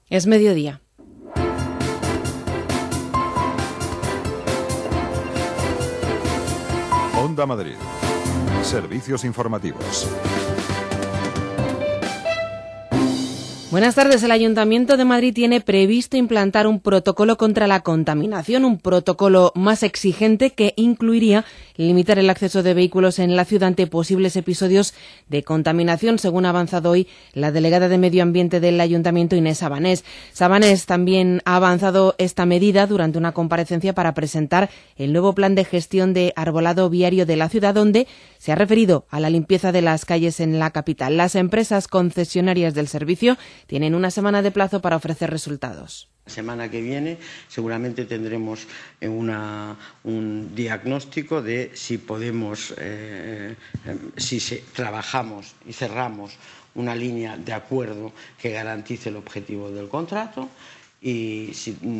Es mediodía. Onda Madrid. Servicios informativos. Buenas tardes. El Ayuntamiento de Madrid tiene previsto implantar un protocolo contra la contaminación, un protocolo más exigente que incluiría limitar el acceso de vehículos en la ciudad ante posibles episodios de contaminación, según ha avanzado hoy la delegada de Medio Ambiente del Ayuntamiento, Inés Sabanés. Sabanés también ha avanzado esta medida durante una comparecencia para presentar el nuevo plan de gestión de arbolado viario de la ciudad, donde se ha referido a la limpieza de las calles en la capital. Las empresas concesionarias del servicio tienen una semana de plazo para ofrecer resultados. La semana que viene seguramente tendremos un diagnóstico de si podemos, trabajamos y cerramos una línea de acuerdo que garantice el objetivo del contrato. Y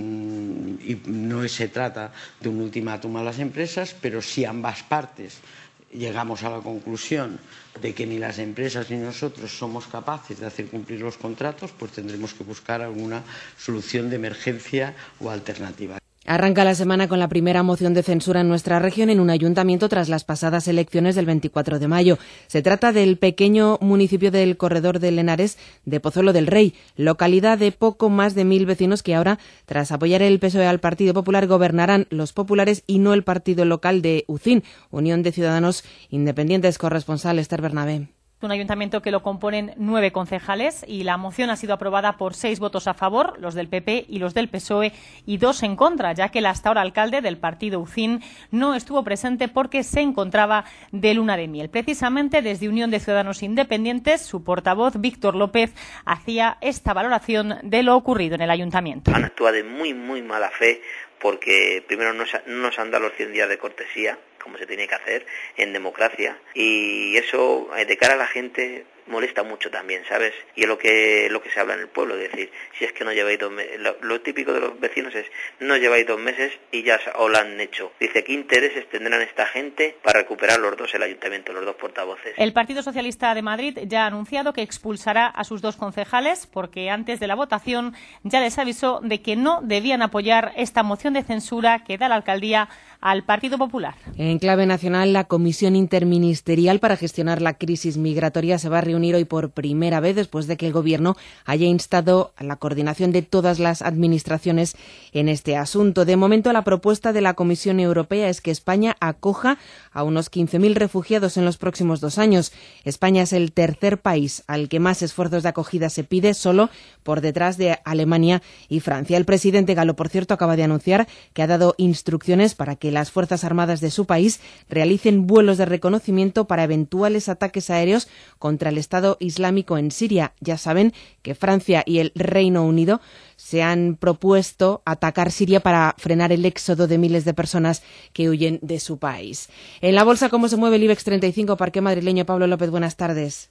no se trata de un ultimátum a las empresas, pero si ambas partes llegamos a la conclusión de que ni las empresas ni nosotros somos capaces de hacer cumplir los contratos, pues tendremos que buscar alguna solución de emergencia o alternativa. Arranca la semana con la primera moción de censura en nuestra región en un ayuntamiento tras las pasadas elecciones del 24 de mayo. Se trata del pequeño municipio del Corredor del Henares de Pozuelo del Rey, localidad de poco más de 1.000 vecinos que ahora, tras apoyar el PSOE al Partido Popular, gobernarán los populares y no el partido local de UCIN, Unión de Ciudadanos Independientes. Corresponsal Esther Bernabé. Un ayuntamiento que lo componen 9 concejales y la moción ha sido aprobada por 6 votos a favor, los del PP y los del PSOE, y 2 en contra, ya que el hasta ahora alcalde del partido UCIN no estuvo presente porque se encontraba de luna de miel. Precisamente desde Unión de Ciudadanos Independientes, su portavoz, Víctor López, hacía esta valoración de lo ocurrido en el ayuntamiento. Han actuado de muy mala fe porque primero no nos han dado los 100 días de cortesía, como se tiene que hacer en democracia, y eso de cara a la gente molesta mucho también, ¿sabes? Y es lo que se habla en el pueblo, es decir, si es que no lleváis 2 meses, lo típico de los vecinos es, no lleváis 2 meses y ya os lo han hecho. Dice, ¿qué intereses tendrán esta gente para recuperar los dos el ayuntamiento, los 2 portavoces? El Partido Socialista de Madrid ya ha anunciado que expulsará a sus 2 concejales porque antes de la votación ya les avisó de que no debían apoyar esta moción de censura que da la alcaldía al Partido Popular. En clave nacional, la Comisión Interministerial para gestionar la crisis migratoria se va a reunir hoy por primera vez después de que el Gobierno haya instado a la coordinación de todas las administraciones en este asunto. De momento, la propuesta de la Comisión Europea es que España acoja a unos 15.000 refugiados en los próximos 2 años. España es el tercer país al que más esfuerzos de acogida se pide, solo por detrás de Alemania y Francia. El presidente galo, por cierto, acaba de anunciar que ha dado instrucciones para que las Fuerzas Armadas de su país realicen vuelos de reconocimiento para eventuales ataques aéreos contra el Estado Islámico en Siria. Ya saben que Francia y el Reino Unido se han propuesto atacar Siria para frenar el éxodo de miles de personas que huyen de su país. En la bolsa, ¿cómo se mueve el IBEX 35? Parque madrileño. Pablo López, buenas tardes.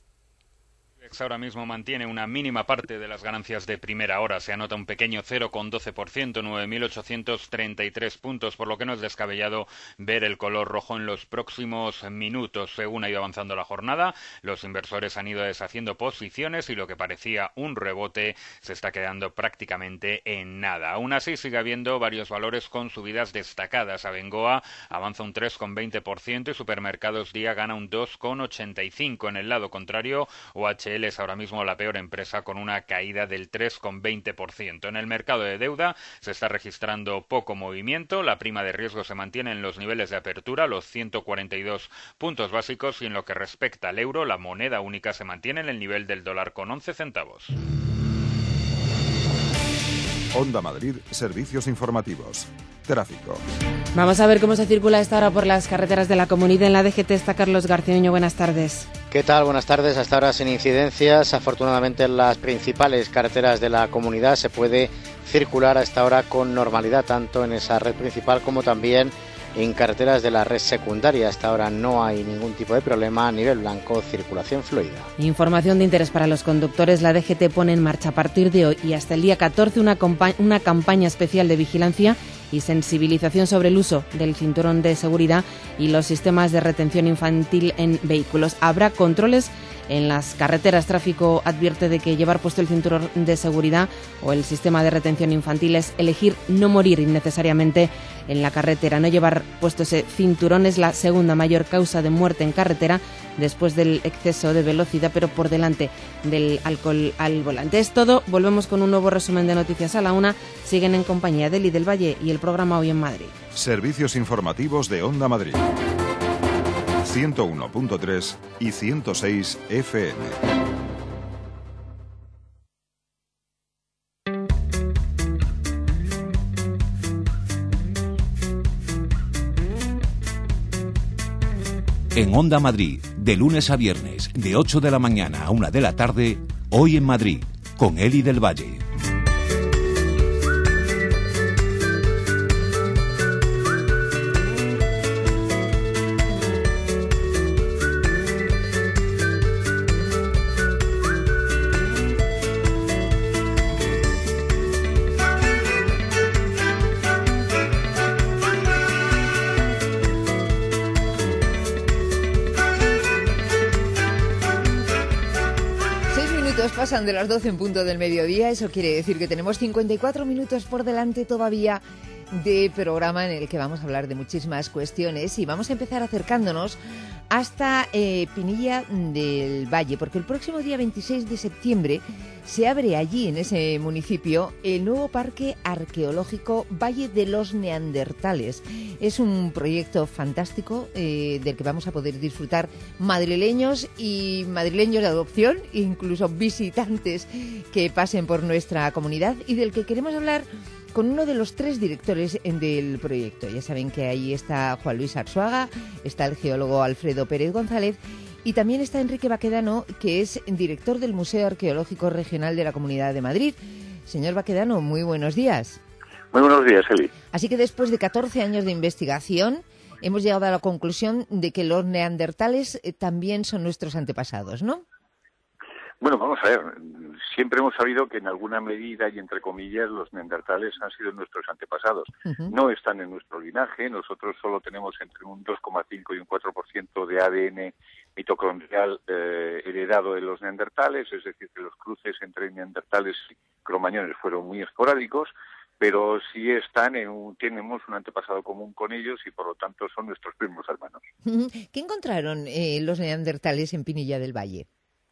Ahora mismo mantiene una mínima parte de las ganancias de primera hora. Se anota un pequeño 0,12%, 9.833 puntos, por lo que no es descabellado ver el color rojo en los próximos minutos. Según ha ido avanzando la jornada, los inversores han ido deshaciendo posiciones y lo que parecía un rebote se está quedando prácticamente en nada. Aún así, sigue habiendo varios valores con subidas destacadas. Abengoa avanza un 3,20% y Supermercados Día gana un 2,85%. En el lado contrario, OHL es ahora mismo la peor empresa con una caída del 3,20%. En el mercado de deuda se está registrando poco movimiento, la prima de riesgo se mantiene en los niveles de apertura, los 142 puntos básicos, y en lo que respecta al euro, la moneda única se mantiene en el nivel del dólar con 11 centavos. Onda Madrid, servicios informativos. Tráfico. Vamos a ver cómo se circula a esta hora por las carreteras de la comunidad. En la DGT está Carlos Garciño. Buenas tardes. ¿Qué tal? Buenas tardes. Hasta ahora sin incidencias. Afortunadamente en las principales carreteras de la comunidad se puede circular a esta hora con normalidad, tanto en esa red principal como también en carreteras de la red secundaria. Hasta ahora no hay ningún tipo de problema. A nivel blanco, circulación fluida. Información de interés para los conductores. La DGT pone en marcha a partir de hoy y hasta el día 14 una campaña especial de vigilancia y sensibilización sobre el uso del cinturón de seguridad y los sistemas de retención infantil en vehículos. Habrá controles en las carreteras. Tráfico advierte de que llevar puesto el cinturón de seguridad o el sistema de retención infantil es elegir no morir innecesariamente en la carretera. No llevar puesto ese cinturón es la segunda mayor causa de muerte en carretera después del exceso de velocidad, pero por delante del alcohol al volante. Es todo. Volvemos con un nuevo resumen de noticias a la 1. Siguen en compañía de Eli del Valle y el programa Hoy en Madrid. Servicios informativos de Onda Madrid. 101.3 y 106 FM. En Onda Madrid, de lunes a viernes, de 8 de la mañana a 1 de la tarde, Hoy en Madrid, con Eli del Valle. Pasan de las 12 en punto del mediodía, eso quiere decir que tenemos 54 minutos por delante todavía de programa en el que vamos a hablar de muchísimas cuestiones y vamos a empezar acercándonos hasta Pinilla del Valle, porque el próximo día 26 de septiembre se abre allí, en ese municipio, el nuevo Parque Arqueológico Valle de los Neandertales. Es un proyecto fantástico del que vamos a poder disfrutar madrileños y madrileños de adopción, incluso visitantes que pasen por nuestra comunidad, y del que queremos hablar con uno de los 3 directores del proyecto. Ya saben que ahí está Juan Luis Arzuaga, está el geólogo Alfredo Pérez González y también está Enrique Baquedano, que es director del Museo Arqueológico Regional de la Comunidad de Madrid. Señor Baquedano, muy buenos días. Muy buenos días, Eli. Así que después de 14 años de investigación, hemos llegado a la conclusión de que los neandertales también son nuestros antepasados, ¿no? Bueno, vamos a ver. Siempre hemos sabido que en alguna medida y entre comillas los neandertales han sido nuestros antepasados. Uh-huh. No están en nuestro linaje. Nosotros solo tenemos entre un 2,5 y un 4% de ADN mitocondrial heredado de los neandertales, es decir, que los cruces entre neandertales y cromañones fueron muy esporádicos, pero sí tenemos un antepasado común con ellos y por lo tanto son nuestros primos hermanos. Uh-huh. ¿Qué encontraron los neandertales en Pinilla del Valle?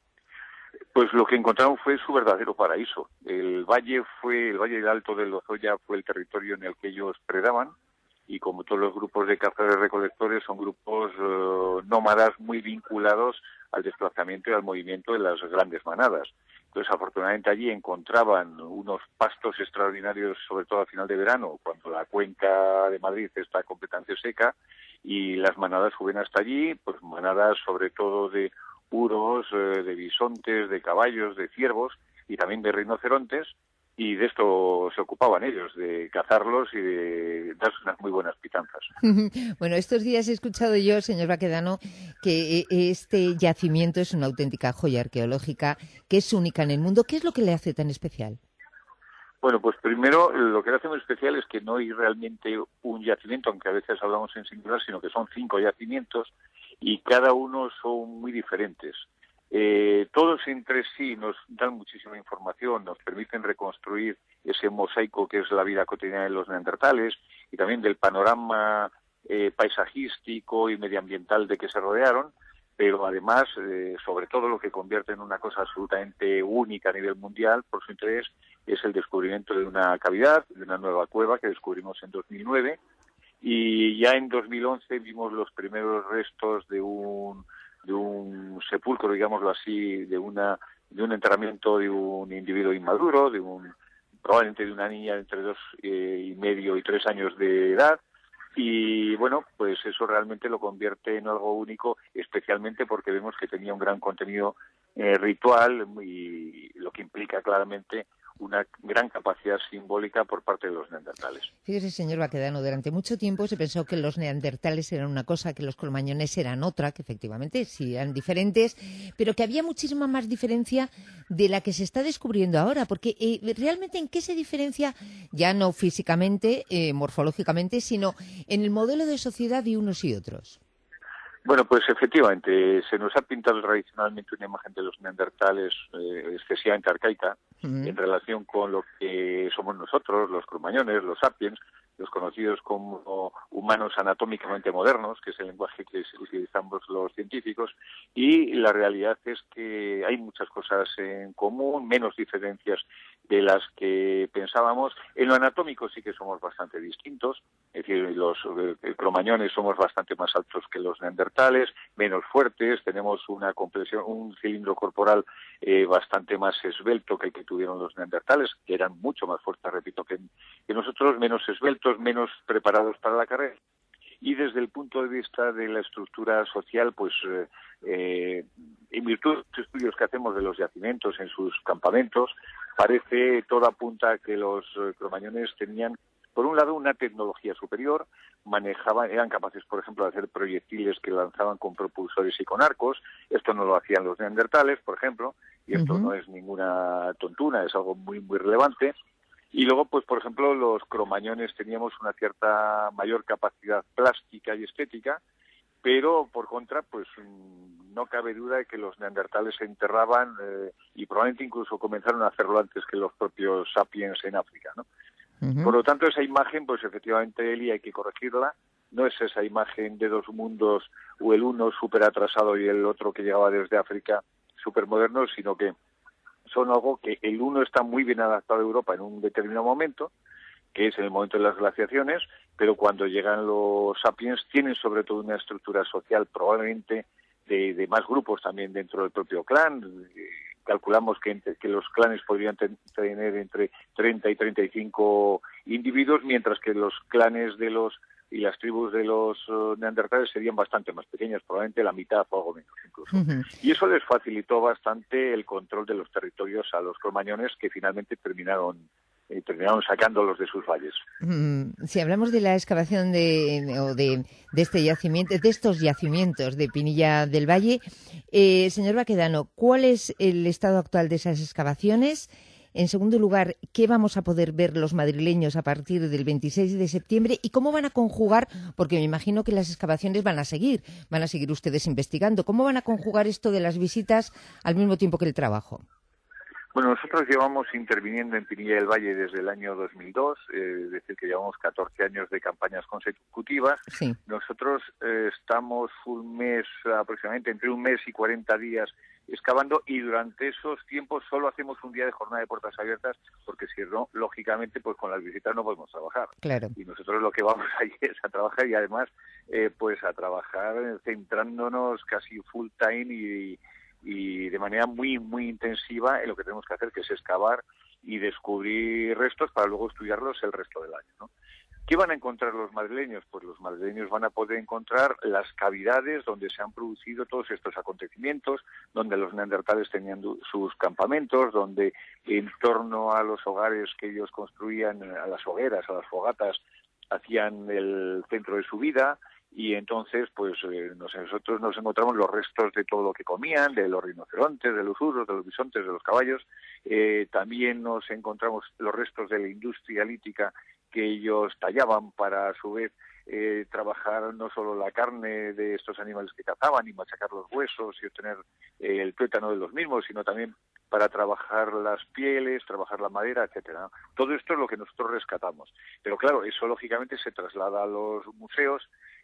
Pues lo que encontraron fue su verdadero paraíso. El valle del Alto del Lozoya fue el territorio en el que ellos predaban y como todos los grupos de cazadores-recolectores son grupos nómadas muy vinculados al desplazamiento y al movimiento de las grandes manadas. Entonces, afortunadamente allí encontraban unos pastos extraordinarios, sobre todo a final de verano, cuando la cuenca de Madrid está completamente seca y las manadas suben hasta allí, pues manadas sobre todo de puros, de bisontes, de caballos, de ciervos y también de rinocerontes, y de esto se ocupaban ellos, de cazarlos y de darse unas muy buenas pitanzas. Bueno, estos días he escuchado yo, señor Baquedano, que este yacimiento es una auténtica joya arqueológica, que es única en el mundo. ¿Qué es lo que le hace tan especial? Bueno, pues primero lo que le hace muy especial es que no hay realmente un yacimiento, aunque a veces hablamos en singular, sino que son 5 yacimientos y cada uno son muy diferentes. Todos entre sí nos dan muchísima información, nos permiten reconstruir ese mosaico que es la vida cotidiana de los neandertales y también del panorama paisajístico y medioambiental de que se rodearon, pero además, sobre todo lo que convierte en una cosa absolutamente única a nivel mundial por su interés, es el descubrimiento de una cavidad, de una nueva cueva que descubrimos en 2009, y ya en 2011 vimos los primeros restos de un sepulcro, digámoslo así, de un enterramiento de un individuo inmaduro, probablemente de una niña entre 2,5 y 3 años de edad. Y bueno, pues eso realmente lo convierte en algo único, especialmente porque vemos que tenía un gran contenido ritual y lo que implica claramente una gran capacidad simbólica por parte de los neandertales. Fíjese, señor Baquedano, durante mucho tiempo se pensó que los neandertales eran una cosa, que los cromañones eran otra, que efectivamente sí eran diferentes, pero que había muchísima más diferencia de la que se está descubriendo ahora, porque realmente ¿en qué se diferencia? Ya no físicamente, morfológicamente, sino en el modelo de sociedad de unos y otros. Bueno, pues efectivamente, se nos ha pintado tradicionalmente una imagen de los neandertales excesivamente arcaica en relación con lo que somos nosotros, los cromañones, los sapiens, los conocidos como humanos anatómicamente modernos, que es el lenguaje que utilizamos los científicos, y la realidad es que hay muchas cosas en común, menos diferencias de las que pensábamos. En lo anatómico sí que somos bastante distintos, es decir, los cromañones somos bastante más altos que los neandertales, menos fuertes, tenemos una complexión, un cilindro corporal bastante más esbelto que el que tuvieron los neandertales, que eran mucho más fuertes, repito, que nosotros, menos esbeltos, menos preparados para la carrera. Y desde el punto de vista de la estructura social, pues en virtud de los estudios que hacemos de los yacimientos en sus campamentos, todo apunta a que los cromañones tenían, por un lado, una tecnología superior, eran capaces, por ejemplo, de hacer proyectiles que lanzaban con propulsores y con arcos. Esto no lo hacían los neandertales, por ejemplo, y esto no es ninguna tontuna, es algo muy, muy relevante. Y luego, pues, por ejemplo, los cromañones teníamos una cierta mayor capacidad plástica y estética, pero, por contra, pues no cabe duda de que los neandertales se enterraban y probablemente incluso comenzaron a hacerlo antes que los propios sapiens en África, ¿no? Por lo tanto, esa imagen, pues efectivamente, Eli, hay que corregirla. No es esa imagen de dos mundos, o el uno súper atrasado y el otro que llegaba desde África súper moderno, sino que son algo que el uno está muy bien adaptado a Europa en un determinado momento, que es en el momento de las glaciaciones, pero cuando llegan los sapiens tienen sobre todo una estructura social probablemente de más grupos también dentro del propio clan. Calculamos que los clanes podrían tener entre 30 y 35 individuos, mientras que los clanes y las tribus de los neandertales serían bastante más pequeñas, probablemente la mitad o algo menos incluso. Y eso les facilitó bastante el control de los territorios a los cromañones, que finalmente terminaron sacándolos de sus valles. Si hablamos de la excavación de este yacimiento, de estos yacimientos de Pinilla del Valle, señor Baquedano, ¿cuál es el estado actual de esas excavaciones? En segundo lugar, ¿qué vamos a poder ver los madrileños a partir del 26 de septiembre? ¿Y cómo van a conjugar? Porque me imagino que las excavaciones van a seguir ustedes investigando. ¿Cómo van a conjugar esto de las visitas al mismo tiempo que el trabajo? Bueno, nosotros llevamos interviniendo en Pinilla del Valle desde el año 2002, es decir, que llevamos 14 años de campañas consecutivas. Sí. Nosotros estamos un mes, aproximadamente entre un mes y 40 días excavando, y durante esos tiempos solo hacemos un día de jornada de puertas abiertas, porque si no, lógicamente, pues con las visitas no podemos trabajar. Claro. Y nosotros lo que vamos ahí es a trabajar, y además pues a trabajar centrándonos casi full time y de manera muy, muy intensiva en lo que tenemos que hacer, que es excavar y descubrir restos para luego estudiarlos el resto del año, ¿no? ¿Qué van a encontrar los madrileños? Pues los madrileños van a poder encontrar las cavidades donde se han producido todos estos acontecimientos, donde los neandertales tenían sus campamentos, donde en torno a los hogares que ellos construían, a las hogueras, a las fogatas, hacían el centro de su vida. Y entonces, pues nosotros nos encontramos los restos de todo lo que comían, de los rinocerontes, de los urros, de los bisontes, de los caballos. También nos encontramos los restos de la industria lítica que ellos tallaban para, a su vez, trabajar no solo la carne de estos animales que cazaban y machacar los huesos y obtener el tuétano de los mismos, sino también para trabajar las pieles, trabajar la madera, etcétera. Todo esto es lo que nosotros rescatamos. Pero claro, eso lógicamente se traslada a los museos,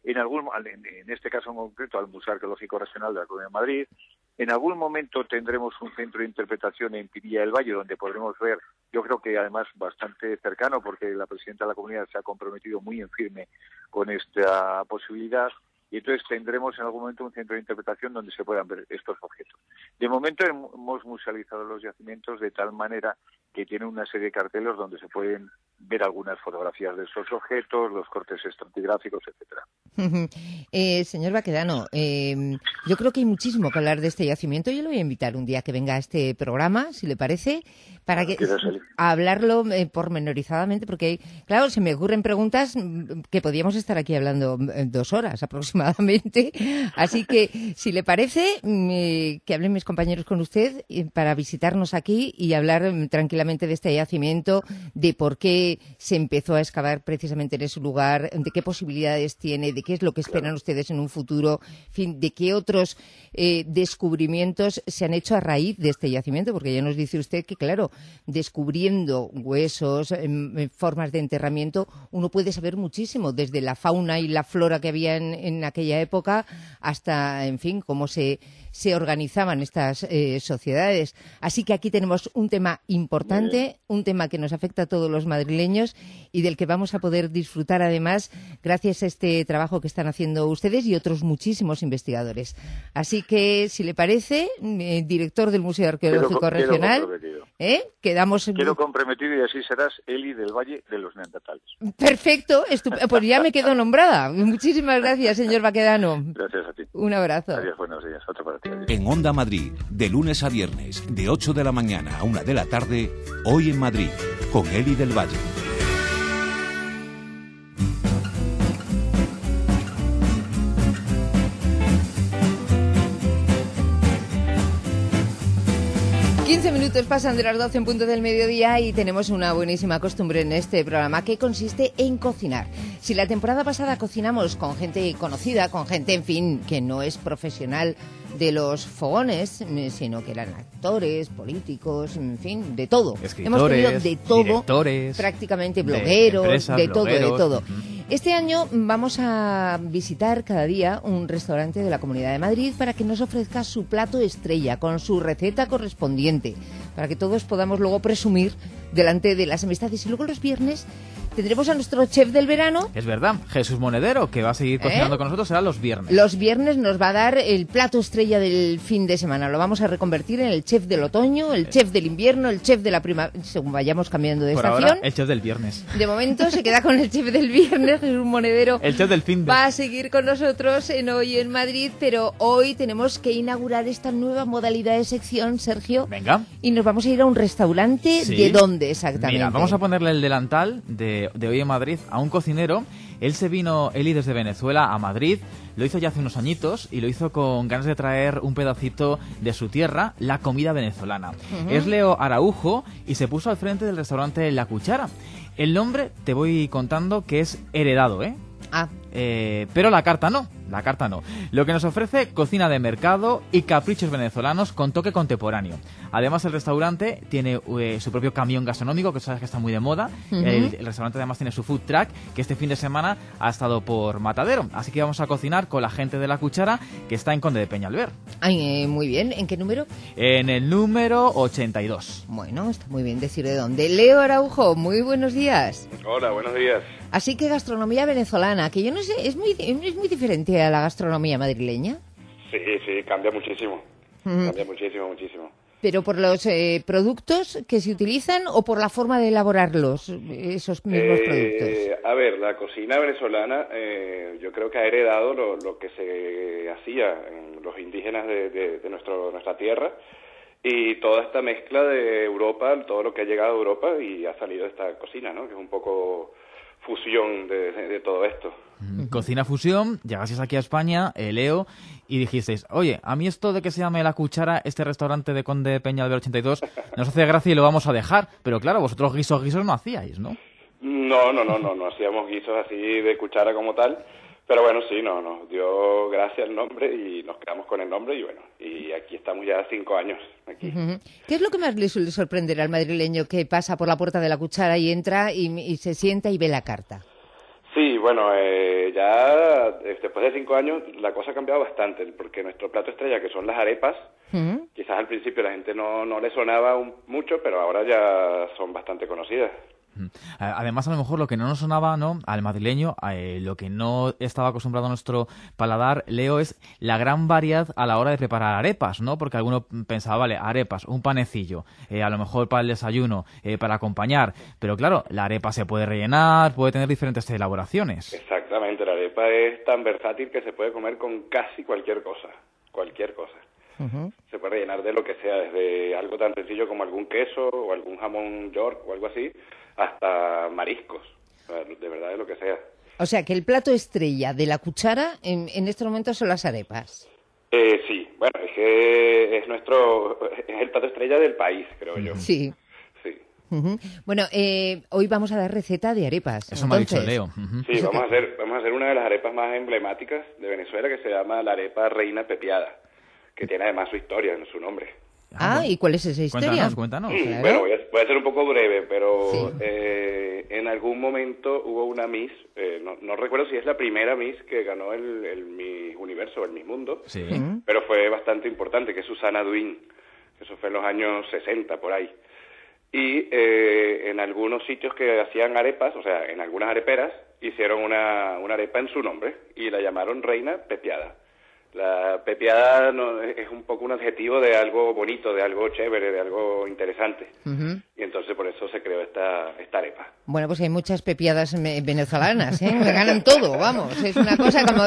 en este caso en concreto al Museo Arqueológico Regional de la Comunidad de Madrid. En algún momento tendremos un centro de interpretación en Pinilla del Valle, donde podremos ver, yo creo que además bastante cercano, porque la presidenta de la comunidad se ha comprometido muy en firme con esta posibilidad, y entonces tendremos en algún momento un centro de interpretación donde se puedan ver estos objetos. De momento hemos musealizado los yacimientos de tal manera que tienen una serie de carteles donde se pueden ver algunas fotografías de esos objetos, los cortes estratigráficos, etcétera. Señor Baquedano, yo creo que hay muchísimo que hablar de este yacimiento. Yo le voy a invitar un día que venga a este programa, si le parece, para a hablarlo pormenorizadamente, porque, claro, se me ocurren preguntas que podríamos estar aquí hablando 2 horas aproximadamente. Así que, si le parece, que hablen mis compañeros con usted para visitarnos aquí y hablar tranquilamente de este yacimiento, de por qué qué se empezó a excavar precisamente en ese lugar, de qué posibilidades tiene, de qué es lo que esperan ustedes en un futuro, en fin, de qué otros descubrimientos se han hecho a raíz de este yacimiento, porque ya nos dice usted que, claro, descubriendo huesos, formas de enterramiento, uno puede saber muchísimo, desde la fauna y la flora que había en aquella época hasta, en fin, cómo se organizaban estas sociedades. Así que aquí tenemos un tema importante, un tema que nos afecta a todos los madrileños y del que vamos a poder disfrutar además gracias a este trabajo que están haciendo ustedes y otros muchísimos investigadores. Así que, si le parece, director del Museo Arqueológico Regional, quedo comprometido y así serás Eli del Valle de los Neandertales. Perfecto, pues ya me quedo nombrada. Muchísimas gracias, señor Baquedano. Gracias a ti. Un abrazo. Adiós, buenos días. Otro para ti. Adiós. En Onda Madrid, de lunes a viernes, de 8 de la mañana a 1 de la tarde, Hoy en Madrid, con Eli del Valle. Minutos pasan de las 12 en punto del mediodía y tenemos una buenísima costumbre en este programa que consiste en cocinar. Si la temporada pasada cocinamos con gente conocida, con gente, en fin, que no es profesional de los fogones, sino que eran actores, políticos, en fin, de todo. Hemos tenido de todo, directores, prácticamente blogueros, de todo. Este año vamos a visitar cada día un restaurante de la Comunidad de Madrid para que nos ofrezca su plato estrella con su receta correspondiente, para que todos podamos luego presumir delante de las amistades. Y luego los viernes tendremos a nuestro chef del verano. Es verdad, Jesús Monedero, que va a seguir cocinando con nosotros, será los viernes. Los viernes nos va a dar el plato estrella del fin de semana. Lo vamos a reconvertir en el chef del otoño, el chef del invierno, el chef de la primavera, según vayamos cambiando de estación. Ahora, el chef del viernes. De momento se queda con el chef del viernes, Jesús Monedero. El chef del fin de... Va a seguir con nosotros en Hoy en Madrid, pero hoy tenemos que inaugurar esta nueva modalidad de sección, Sergio. Venga. Y nos vamos a ir a un restaurante. ¿Sí? ¿De dónde exactamente? Mira, vamos a ponerle el delantal de Hoy en Madrid a un cocinero. Él se vino, Eli, desde Venezuela a Madrid, lo hizo ya hace unos añitos y lo hizo con ganas de traer un pedacito de su tierra, la comida venezolana. Es Leo Araujo y se puso al frente del restaurante La Cuchara. El nombre, te voy contando que es heredado, ¿eh? Pero la carta no. Lo que nos ofrece, cocina de mercado y caprichos venezolanos con toque contemporáneo. Además, el restaurante tiene su propio camión gastronómico, que sabes que está muy de moda. El restaurante además tiene su food truck, que este fin de semana ha estado por Matadero. Así que vamos a cocinar con la gente de La Cuchara, que está en Conde de Peñalver. Ay, muy bien. ¿En qué número? En el número 82. Bueno, está muy bien decir de dónde. Leo Araujo, muy buenos días. Hola, buenos días. Así que gastronomía venezolana, que yo no sé, es muy diferente a la gastronomía madrileña. Sí, cambia muchísimo. Cambia muchísimo. ¿Pero por los productos que se utilizan o por la forma de elaborarlos, esos mismos productos? A ver, la cocina venezolana yo creo que ha heredado lo que se hacía en los indígenas de nuestra tierra, y toda esta mezcla de Europa, todo lo que ha llegado a Europa y ha salido de esta cocina, ¿no? Que es un poco fusión de todo esto. Cocina fusión, llegasteis aquí a España, Leo, y dijisteis, oye, a mí esto de que se llame La Cuchara, este restaurante de Conde de Peñalver 82, nos hace gracia y lo vamos a dejar, pero claro, vosotros guisos no hacíais, ¿no? No hacíamos guisos así de cuchara como tal, pero bueno, sí, nos dio gracia el nombre y nos quedamos con el nombre y bueno, y aquí estamos ya 5 años. Aquí. ¿Qué es lo que más le suele sorprender al madrileño que pasa por la puerta de La Cuchara y entra y se sienta y ve la carta? Sí, bueno, ya después de 5 años la cosa ha cambiado bastante, porque nuestro plato estrella, que son las arepas, quizás al principio la gente no le sonaba mucho, pero ahora ya son bastante conocidas. Además, a lo mejor lo que no nos sonaba, ¿no?, al madrileño, lo que no estaba acostumbrado a nuestro paladar, Leo, es la gran variedad a la hora de preparar arepas, ¿no? Porque alguno pensaba, vale, arepas, un panecillo, a lo mejor para el desayuno, para acompañar, pero claro, la arepa se puede rellenar, puede tener diferentes elaboraciones. Exactamente, la arepa es tan versátil que se puede comer con casi cualquier cosa. Se puede rellenar de lo que sea, desde algo tan sencillo como algún queso o algún jamón york o algo así, hasta mariscos, de verdad, de lo que sea. O sea, que el plato estrella de La Cuchara en este momento son las arepas. Sí, bueno, es que es el plato estrella del país, creo yo. Sí. Bueno, hoy vamos a dar receta de arepas. Eso me ha dicho Leo. Sí, vamos a hacer una de las arepas más emblemáticas de Venezuela, que se llama la arepa Reina Pepiada, que tiene además su historia en su nombre. ¿Y cuál es esa historia? Cuéntanos. Claro. Bueno, voy a ser un poco breve, pero en algún momento hubo una Miss, no recuerdo si es la primera Miss que ganó el Miss Universo, el Miss Mundo, pero fue bastante importante, que es Susana Duin. Eso fue en los años 60, por ahí. Y en algunos sitios que hacían arepas, o sea, en algunas areperas, hicieron una arepa en su nombre y la llamaron Reina Pepiada. La pepiada es un poco un adjetivo de algo bonito, de algo chévere, de algo interesante. Y entonces por eso se creó esta arepa. Bueno, pues hay muchas pepiadas venezolanas, ¿eh? Me ganan todo, vamos. Es una cosa como...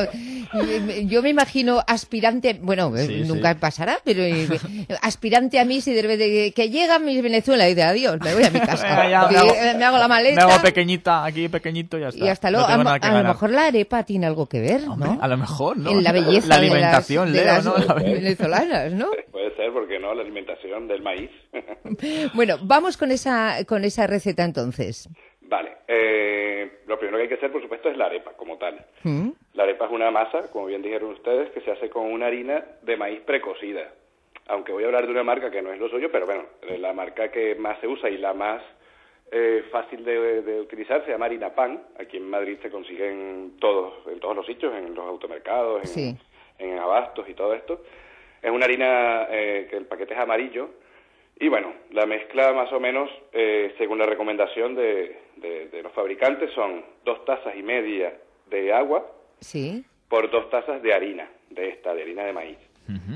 Yo me imagino aspirante... Bueno, nunca pasará, pero aspirante a Miss y de que llega Miss Venezuela y de adiós, me voy a mi casa. Me hago la maleta. Me hago pequeñita, aquí pequeñito y ya está. Y hasta luego. A lo mejor la arepa tiene algo que ver, ¿no? Hombre, a lo mejor, ¿no? En la belleza la alimentación, de las ¿no? venezolanas, ¿no? Puede ser, porque no, la alimentación del maíz. Bueno, vamos con esa receta entonces. Vale. Lo primero que hay que hacer, por supuesto, es la arepa como tal. La arepa es una masa, como bien dijeron ustedes, que se hace con una harina de maíz precocida. Aunque voy a hablar de una marca que no es lo suyo, pero bueno, la marca que más se usa y la más fácil de utilizar se llama harina pan. Aquí en Madrid se consigue en todos los sitios, en los automercados, en abastos y todo esto. Es una harina que el paquete es amarillo. Y bueno, la mezcla más o menos, según la recomendación de los fabricantes, son 2 tazas y media de agua por 2 tazas de harina, de harina de maíz.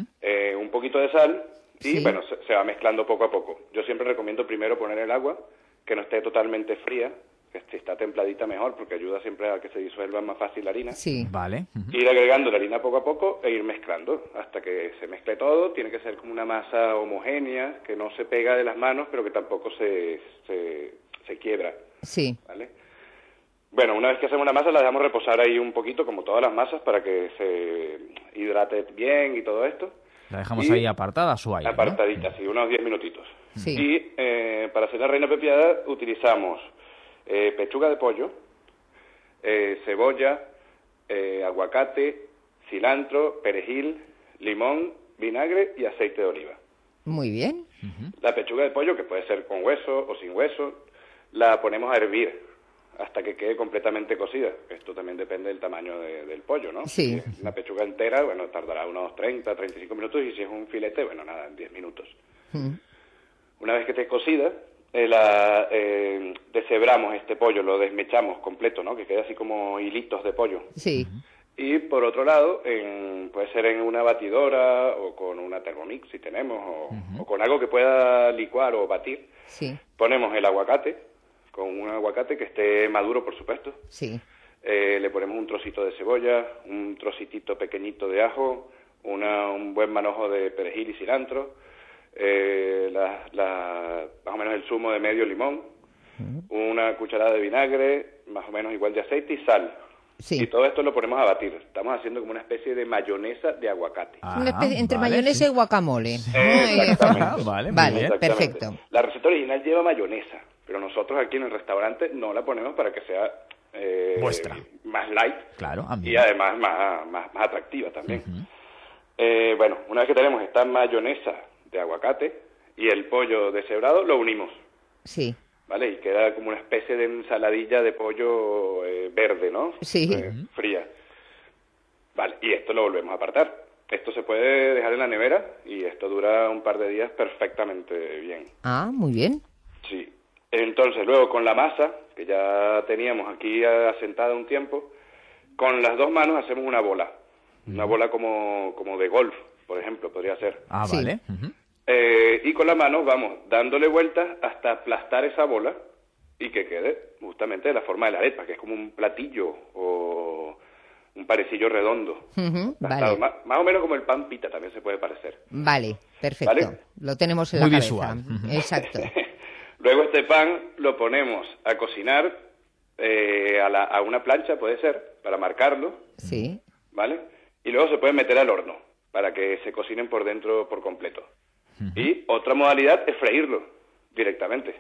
Un poquito de sal y bueno, se va mezclando poco a poco. Yo siempre recomiendo primero poner el agua, que no esté totalmente fría, que si está templadita mejor, porque ayuda siempre a que se disuelva más fácil la harina. Vale. Ir agregando la harina poco a poco e ir mezclando hasta que se mezcle todo. Tiene que ser como una masa homogénea, que no se pega de las manos, pero que tampoco se quiebra. ¿Vale? Bueno, una vez que hacemos la masa, la dejamos reposar ahí un poquito, como todas las masas, para que se hidrate bien y todo esto. La dejamos ahí apartada a su aire, apartadita, sí, unos 10 minutitos. Y para hacer la reina pepiada utilizamos pechuga de pollo, cebolla, aguacate, cilantro, perejil, limón, vinagre y aceite de oliva. Muy bien. La pechuga de pollo, que puede ser con hueso o sin hueso, la ponemos a hervir hasta que quede completamente cocida. Esto también depende del tamaño del pollo, ¿no? Si es una pechuga entera, bueno, tardará unos 30, 35 minutos, y si es un filete, bueno, nada, en 10 minutos. Una vez que esté cocida, deshebramos este pollo, lo desmechamos completo, ¿no? Que quede así como hilitos de pollo. Y por otro lado, puede ser en una batidora o con una Thermomix si tenemos, o con algo que pueda licuar o batir. Ponemos el aguacate, con un aguacate que esté maduro, por supuesto. Le ponemos un trocito de cebolla, un trocitito pequeñito de ajo, un buen manojo de perejil y cilantro, más o menos el zumo de medio limón, una cucharada de vinagre, más o menos igual de aceite y sal. Y todo esto lo ponemos a batir. Estamos haciendo como una especie de mayonesa de aguacate. Una especie entre mayonesa y guacamole. Exactamente. Vale, perfecto. La receta original lleva mayonesa, pero nosotros aquí en el restaurante no la ponemos para que sea vuestra, más light, y además más atractiva también. Bueno, una vez que tenemos esta mayonesa de aguacate y el pollo deshebrado, lo unimos. ¿Vale? Y queda como una especie de ensaladilla de pollo verde, ¿no? Fría. Vale, y esto lo volvemos a apartar. Esto se puede dejar en la nevera y esto dura un par de días perfectamente bien. Muy bien. Sí. Entonces, luego con la masa, que ya teníamos aquí asentada un tiempo, con las 2 manos hacemos una bola. Una bola como de golf, por ejemplo, podría ser. Vale. Y con la mano vamos dándole vueltas hasta aplastar esa bola y que quede justamente de la forma de la arepa, que es como un platillo o un panecillo redondo. Vale. Más o menos como el pan pita también se puede parecer. Vale, perfecto. ¿Vale? Lo tenemos en Muy la visual. cabeza. Exacto. Luego este pan lo ponemos a cocinar a una plancha, puede ser, para marcarlo. ¿Vale? Y luego se puede meter al horno para que se cocinen por dentro por completo. Y otra modalidad es freírlo directamente.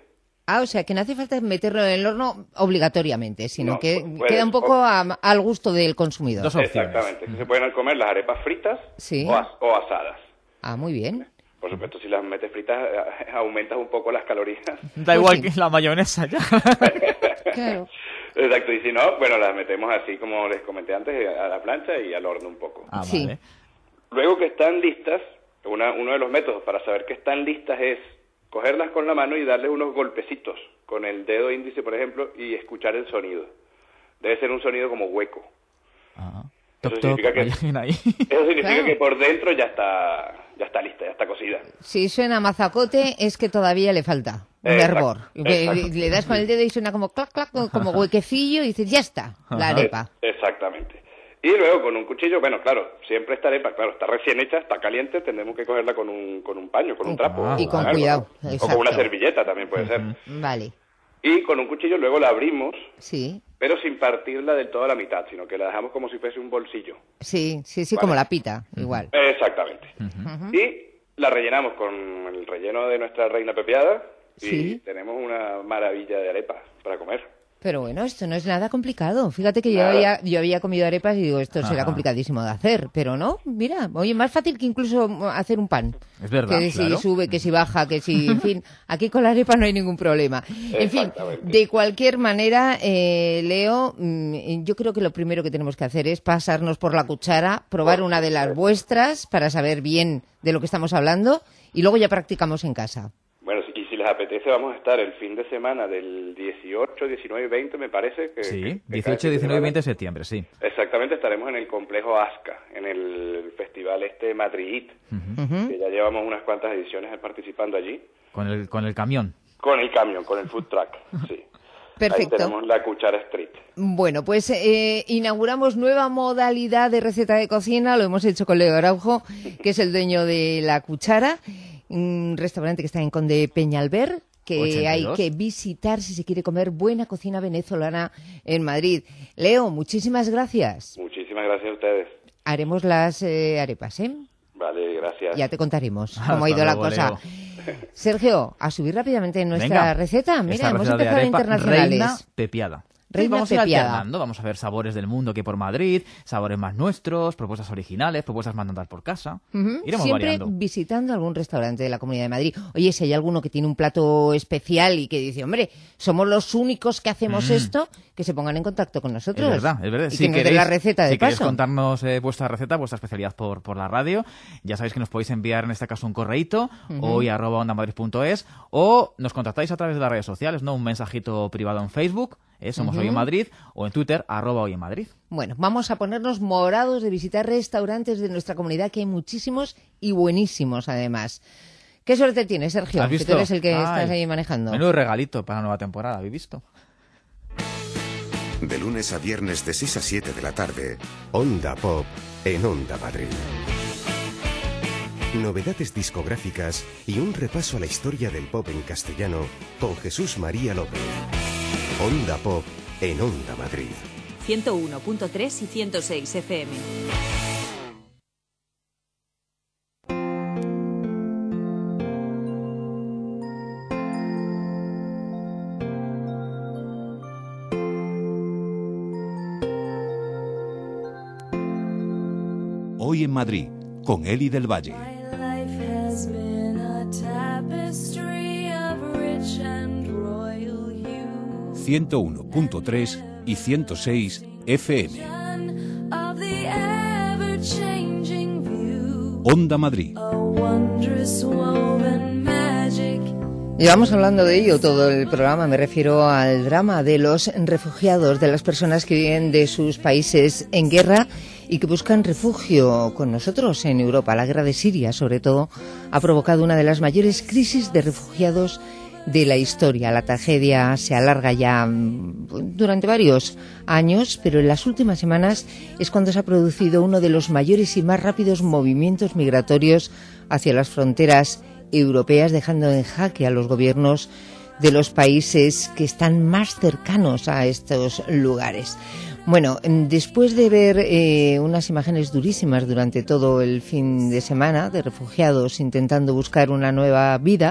Ah, o sea, que no hace falta meterlo en el horno obligatoriamente, sino No, que pues, queda un poco al gusto del consumidor. Exactamente, que se pueden comer las arepas fritas Sí. o asadas. Ah, muy bien. Por supuesto, si las metes fritas, aumentas un poco las calorías. Da igual que la mayonesa ya. Claro. Exacto, y si no, bueno, las metemos así como les comenté antes, a la plancha y al horno un poco. Ah, Sí. vale. Luego que están listas, uno de los métodos para saber que están listas es cogerlas con la mano y darle unos golpecitos con el dedo índice, por ejemplo, y escuchar el sonido. Debe ser un sonido como hueco. Eso significa que, Claro. que por dentro ya está lista, ya está cocida. Si suena mazacote, es que todavía le falta un Exacto, hervor. exacto. Le das con el dedo y suena como clac, clac, como huequecillo y dices, ya está, la arepa. Exactamente. Y luego con un cuchillo, bueno, claro, siempre esta arepa, claro, está recién hecha, está caliente, tendremos que cogerla con un paño, con un trapo. Y con algo, cuidado, ¿no? O exacto. con una servilleta también puede ser. Vale, Y con un cuchillo luego la abrimos, sí, pero sin partirla del todo a la mitad, sino que la dejamos como si fuese un bolsillo. sí, Vale. como la pita, igual. Exactamente. Y la rellenamos con el relleno de nuestra reina pepiada y Sí. tenemos una maravilla de arepa para comer. Pero bueno, esto no es nada complicado. Fíjate que Nada. yo había comido arepas y digo, esto será complicadísimo de hacer. Pero no, mira, oye, más fácil que incluso hacer un pan. Es verdad, Que si claro. sube, que si baja, que si, en fin, aquí con la arepa no hay ningún problema. En fin, Exactamente. de cualquier manera, Leo, yo creo que lo primero que tenemos que hacer es pasarnos por la cuchara, probar una de las vuestras para saber bien de lo que estamos hablando y luego ya practicamos en casa. Bueno, y si les apetece, vamos a estar el fin de semana del 18, 19 y 20, me parece. Sí, que 18, cae 19 y 20 de semana. septiembre, sí. Exactamente, estaremos en el complejo Asca, en el festival Madrid, que ya llevamos unas cuantas ediciones participando allí. Con el camión. Con el camión, con el food truck, sí. Perfecto. Ahí tenemos la cuchara street. Bueno, pues inauguramos nueva modalidad de receta de cocina. Lo hemos hecho con Leo Araujo, que es el dueño de La Cuchara, un restaurante que está en Conde Peñalver, que 82. hay que visitar si se quiere comer buena cocina venezolana en Madrid. Leo, muchísimas gracias. Muchísimas gracias a ustedes. Haremos las arepas, ¿eh? Vale, gracias. Ya te contaremos Hasta cómo ha ido la luego, cosa. Leo. Sergio, a subir rápidamente nuestra Venga, receta. Mira, esta hemos receta de empezado arepa, internacionales. Reina pepiada. Reina Vamos a ir pepiada. alternando, vamos a ver sabores del mundo que hay por Madrid, sabores más nuestros, propuestas originales, propuestas más mandadas por casa. Ujú. Iremos Siempre variando. visitando algún restaurante de la Comunidad de Madrid. Oye, si hay alguno que tiene un plato especial y que dice, hombre, somos los únicos que hacemos esto, que se pongan en contacto con nosotros. Es verdad. Y que nos den la receta de si queréis paso. contarnos vuestra receta, vuestra especialidad por la radio, ya sabéis que nos podéis enviar en este caso un correíto, hoy@ondamadrid.es, o nos contactáis a través de las redes sociales, ¿no? Un mensajito privado en Facebook, Somos Hoy en Madrid, o en Twitter, @Hoy en Madrid. Bueno, vamos a ponernos morados de visitar restaurantes de nuestra comunidad, que hay muchísimos y buenísimos además. ¿Qué suerte tienes, Sergio? ¿Has Que visto? tú eres el que Ay, estás ahí manejando. Menudo regalito para la nueva temporada, ¿habéis visto? De lunes a viernes de 6 a 7 de la tarde, Onda Pop en Onda Madrid. Novedades discográficas y un repaso a la historia del pop en castellano con Jesús María López. Onda Pop en Onda Madrid. 101.3 y 106 FM. Hoy en Madrid, con Eli del Valle. 101.3 y 106 FM. Onda Madrid. Llevamos hablando de ello todo el programa. Me refiero al drama de los refugiados, de las personas que viven de sus países en guerra y que buscan refugio con nosotros en Europa. La guerra de Siria, sobre todo, ha provocado una de las mayores crisis de refugiados de la historia. La tragedia se alarga ya durante varios años, pero en las últimas semanas es cuando se ha producido uno de los mayores y más rápidos movimientos migratorios hacia las fronteras europeas, dejando en jaque a los gobiernos de los países que están más cercanos a estos lugares. Bueno, después de ver unas imágenes durísimas durante todo el fin de semana de refugiados intentando buscar una nueva vida,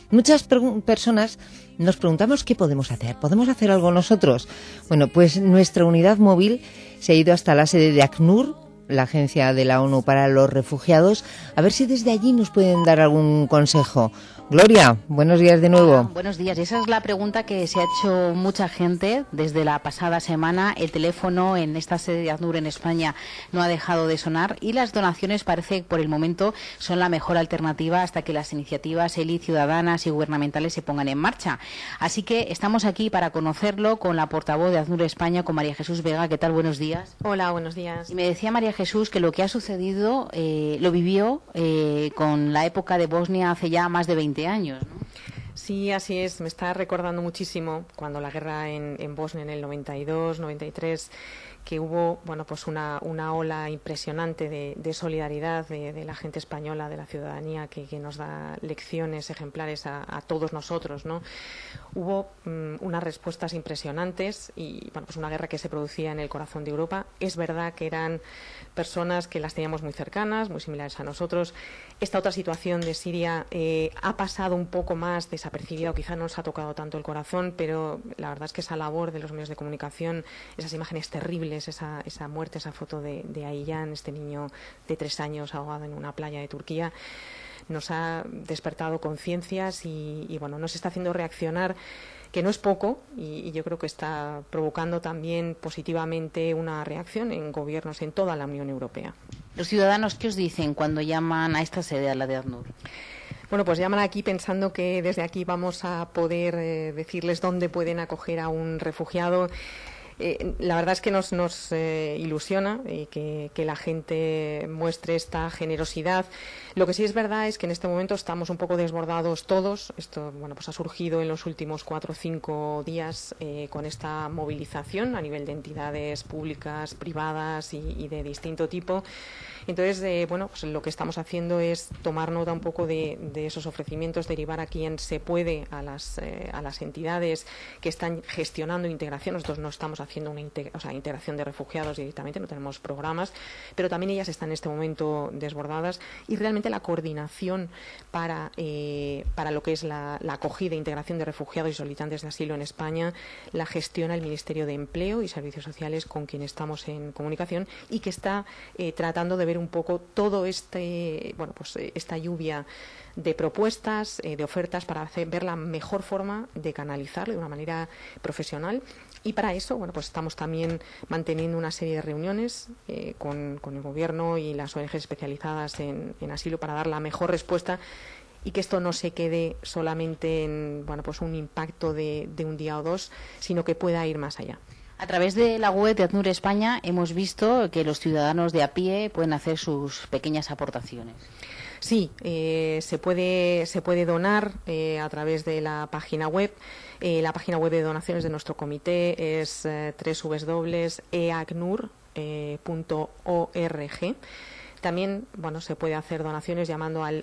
Muchas personas nos preguntamos qué podemos hacer. ¿Podemos hacer algo nosotros? Bueno, pues nuestra unidad móvil se ha ido hasta la sede de ACNUR, la Agencia de la ONU para los Refugiados, a ver si desde allí nos pueden dar algún consejo. Gloria, buenos días de nuevo. Hola, buenos días. Esa es la pregunta que se ha hecho mucha gente desde la pasada semana. El teléfono en esta sede de ACNUR en España no ha dejado de sonar y las donaciones parece por el momento son la mejor alternativa hasta que las iniciativas ELI ciudadanas y gubernamentales se pongan en marcha. Así que estamos aquí para conocerlo con la portavoz de ACNUR España, con María Jesús Vega. ¿Qué tal? Buenos días. Hola, buenos días. Y me decía María Jesús que lo que ha sucedido lo vivió con la época de Bosnia hace ya más de 20 años, ¿no? Sí, así es. Me está recordando muchísimo cuando la guerra en Bosnia en el 92, 93, que hubo pues una ola impresionante de solidaridad de la gente española, de la ciudadanía, que nos da lecciones ejemplares a todos nosotros, ¿no? Hubo unas respuestas impresionantes y pues una guerra que se producía en el corazón de Europa. Es verdad que eran personas que las teníamos muy cercanas, muy similares a nosotros. Esta otra situación de Siria ha pasado un poco más desapercibida, o quizá no nos ha tocado tanto el corazón, pero la verdad es que esa labor de los medios de comunicación, esas imágenes terribles, esa muerte, esa foto de Ayyan, este niño de 3 años ahogado en una playa de Turquía, nos ha despertado conciencias y nos está haciendo reaccionar, que no es poco, y yo creo que está provocando también positivamente una reacción en gobiernos en toda la Unión Europea. Los ciudadanos, ¿qué os dicen cuando llaman a esta sede, a la de ACNUR? Bueno, pues llaman aquí pensando que desde aquí vamos a poder decirles dónde pueden acoger a un refugiado. La verdad es que nos ilusiona que la gente muestre esta generosidad. Lo que sí es verdad es que en este momento estamos un poco desbordados todos. Esto pues ha surgido en los últimos 4 o 5 días con esta movilización a nivel de entidades públicas, privadas y de distinto tipo. Entonces, pues lo que estamos haciendo es tomar nota un poco de esos ofrecimientos, derivar a quien se puede a las entidades que están gestionando integración. Nosotros no estamos haciendo una integración de refugiados directamente, no tenemos programas, pero también ellas están en este momento desbordadas y realmente la coordinación para lo que es la acogida e integración de refugiados y solicitantes de asilo en España la gestiona el Ministerio de Empleo y Servicios Sociales, con quien estamos en comunicación y que está tratando de ver un poco todo esta lluvia de propuestas, de ofertas para ver la mejor forma de canalizarlo de una manera profesional. Y para eso, pues estamos también manteniendo una serie de reuniones con el Gobierno y las ONG especializadas en asilo para dar la mejor respuesta y que esto no se quede solamente en un impacto de un día o dos, sino que pueda ir más allá. A través de la web de ACNUR España hemos visto que los ciudadanos de a pie pueden hacer sus pequeñas aportaciones. Sí, se puede donar a través de la página web. La página web de donaciones de nuestro comité es www.eacnur.org. También se puede hacer donaciones llamando al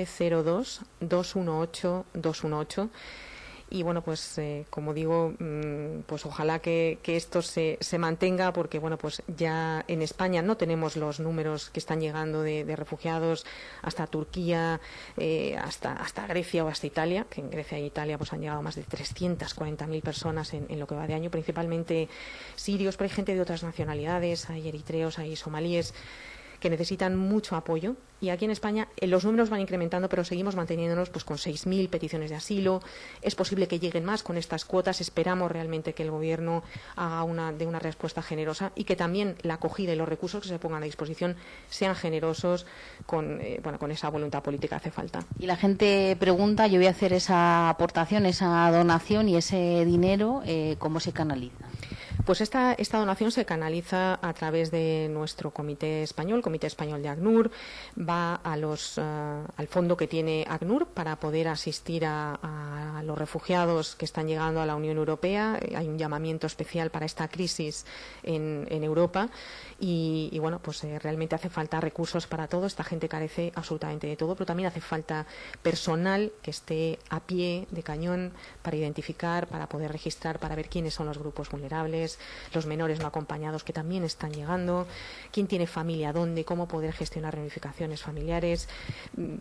902-218-218. Y como digo, pues ojalá que esto se mantenga, porque pues ya en España no tenemos los números que están llegando de refugiados hasta Turquía, hasta Grecia o hasta Italia, que en Grecia e Italia pues han llegado más de 340.000 personas en lo que va de año, principalmente sirios, pero hay gente de otras nacionalidades, hay eritreos, hay somalíes, que necesitan mucho apoyo. Y aquí en España los números van incrementando, pero seguimos manteniéndonos con 6.000 peticiones de asilo. Es posible que lleguen más con estas cuotas. Esperamos realmente que el Gobierno haga dé una respuesta generosa y que también la acogida y los recursos que se pongan a disposición sean generosos con esa voluntad política que hace falta. Y la gente pregunta, yo voy a hacer esa aportación, esa donación y ese dinero, ¿cómo se canaliza? Pues esta donación se canaliza a través de nuestro Comité Español de ACNUR, va al fondo que tiene ACNUR para poder asistir a los refugiados que están llegando a la Unión Europea. Hay un llamamiento especial para esta crisis en Europa y realmente hace falta recursos para todo. Esta gente carece absolutamente de todo, pero también hace falta personal que esté a pie de cañón para identificar, para poder registrar, para ver quiénes son los grupos vulnerables, los menores no acompañados que también están llegando, quién tiene familia dónde, cómo poder gestionar reunificaciones familiares.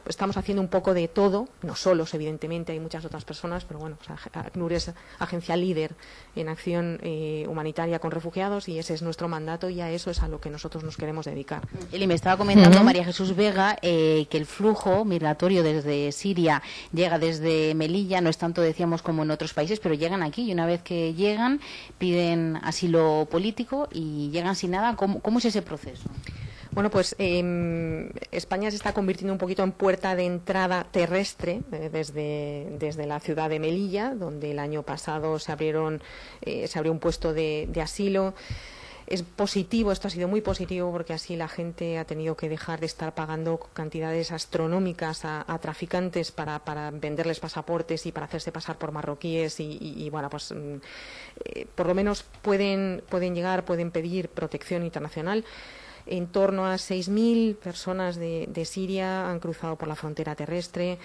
estamos haciendo un poco de todo, no solos, evidentemente, hay muchas otras personas, pero bueno, pues ACNUR es agencia líder en acción humanitaria con refugiados y ese es nuestro mandato y a eso es a lo que nosotros nos queremos dedicar. Eli, me estaba comentando María Jesús Vega que el flujo migratorio desde Siria llega desde Melilla, no es tanto, decíamos, como en otros países, pero llegan aquí y una vez que llegan piden asilo político y llegan sin nada. ¿Cómo es ese proceso? Bueno, pues España se está convirtiendo un poquito en puerta de entrada terrestre desde la ciudad de Melilla, donde el año pasado se abrió un puesto de asilo. Es positivo, esto ha sido muy positivo porque así la gente ha tenido que dejar de estar pagando cantidades astronómicas a traficantes para venderles pasaportes y para hacerse pasar por marroquíes y bueno, pues por lo menos pueden llegar, pueden pedir protección internacional. En torno a 6.000 personas de Siria han cruzado por la frontera terrestre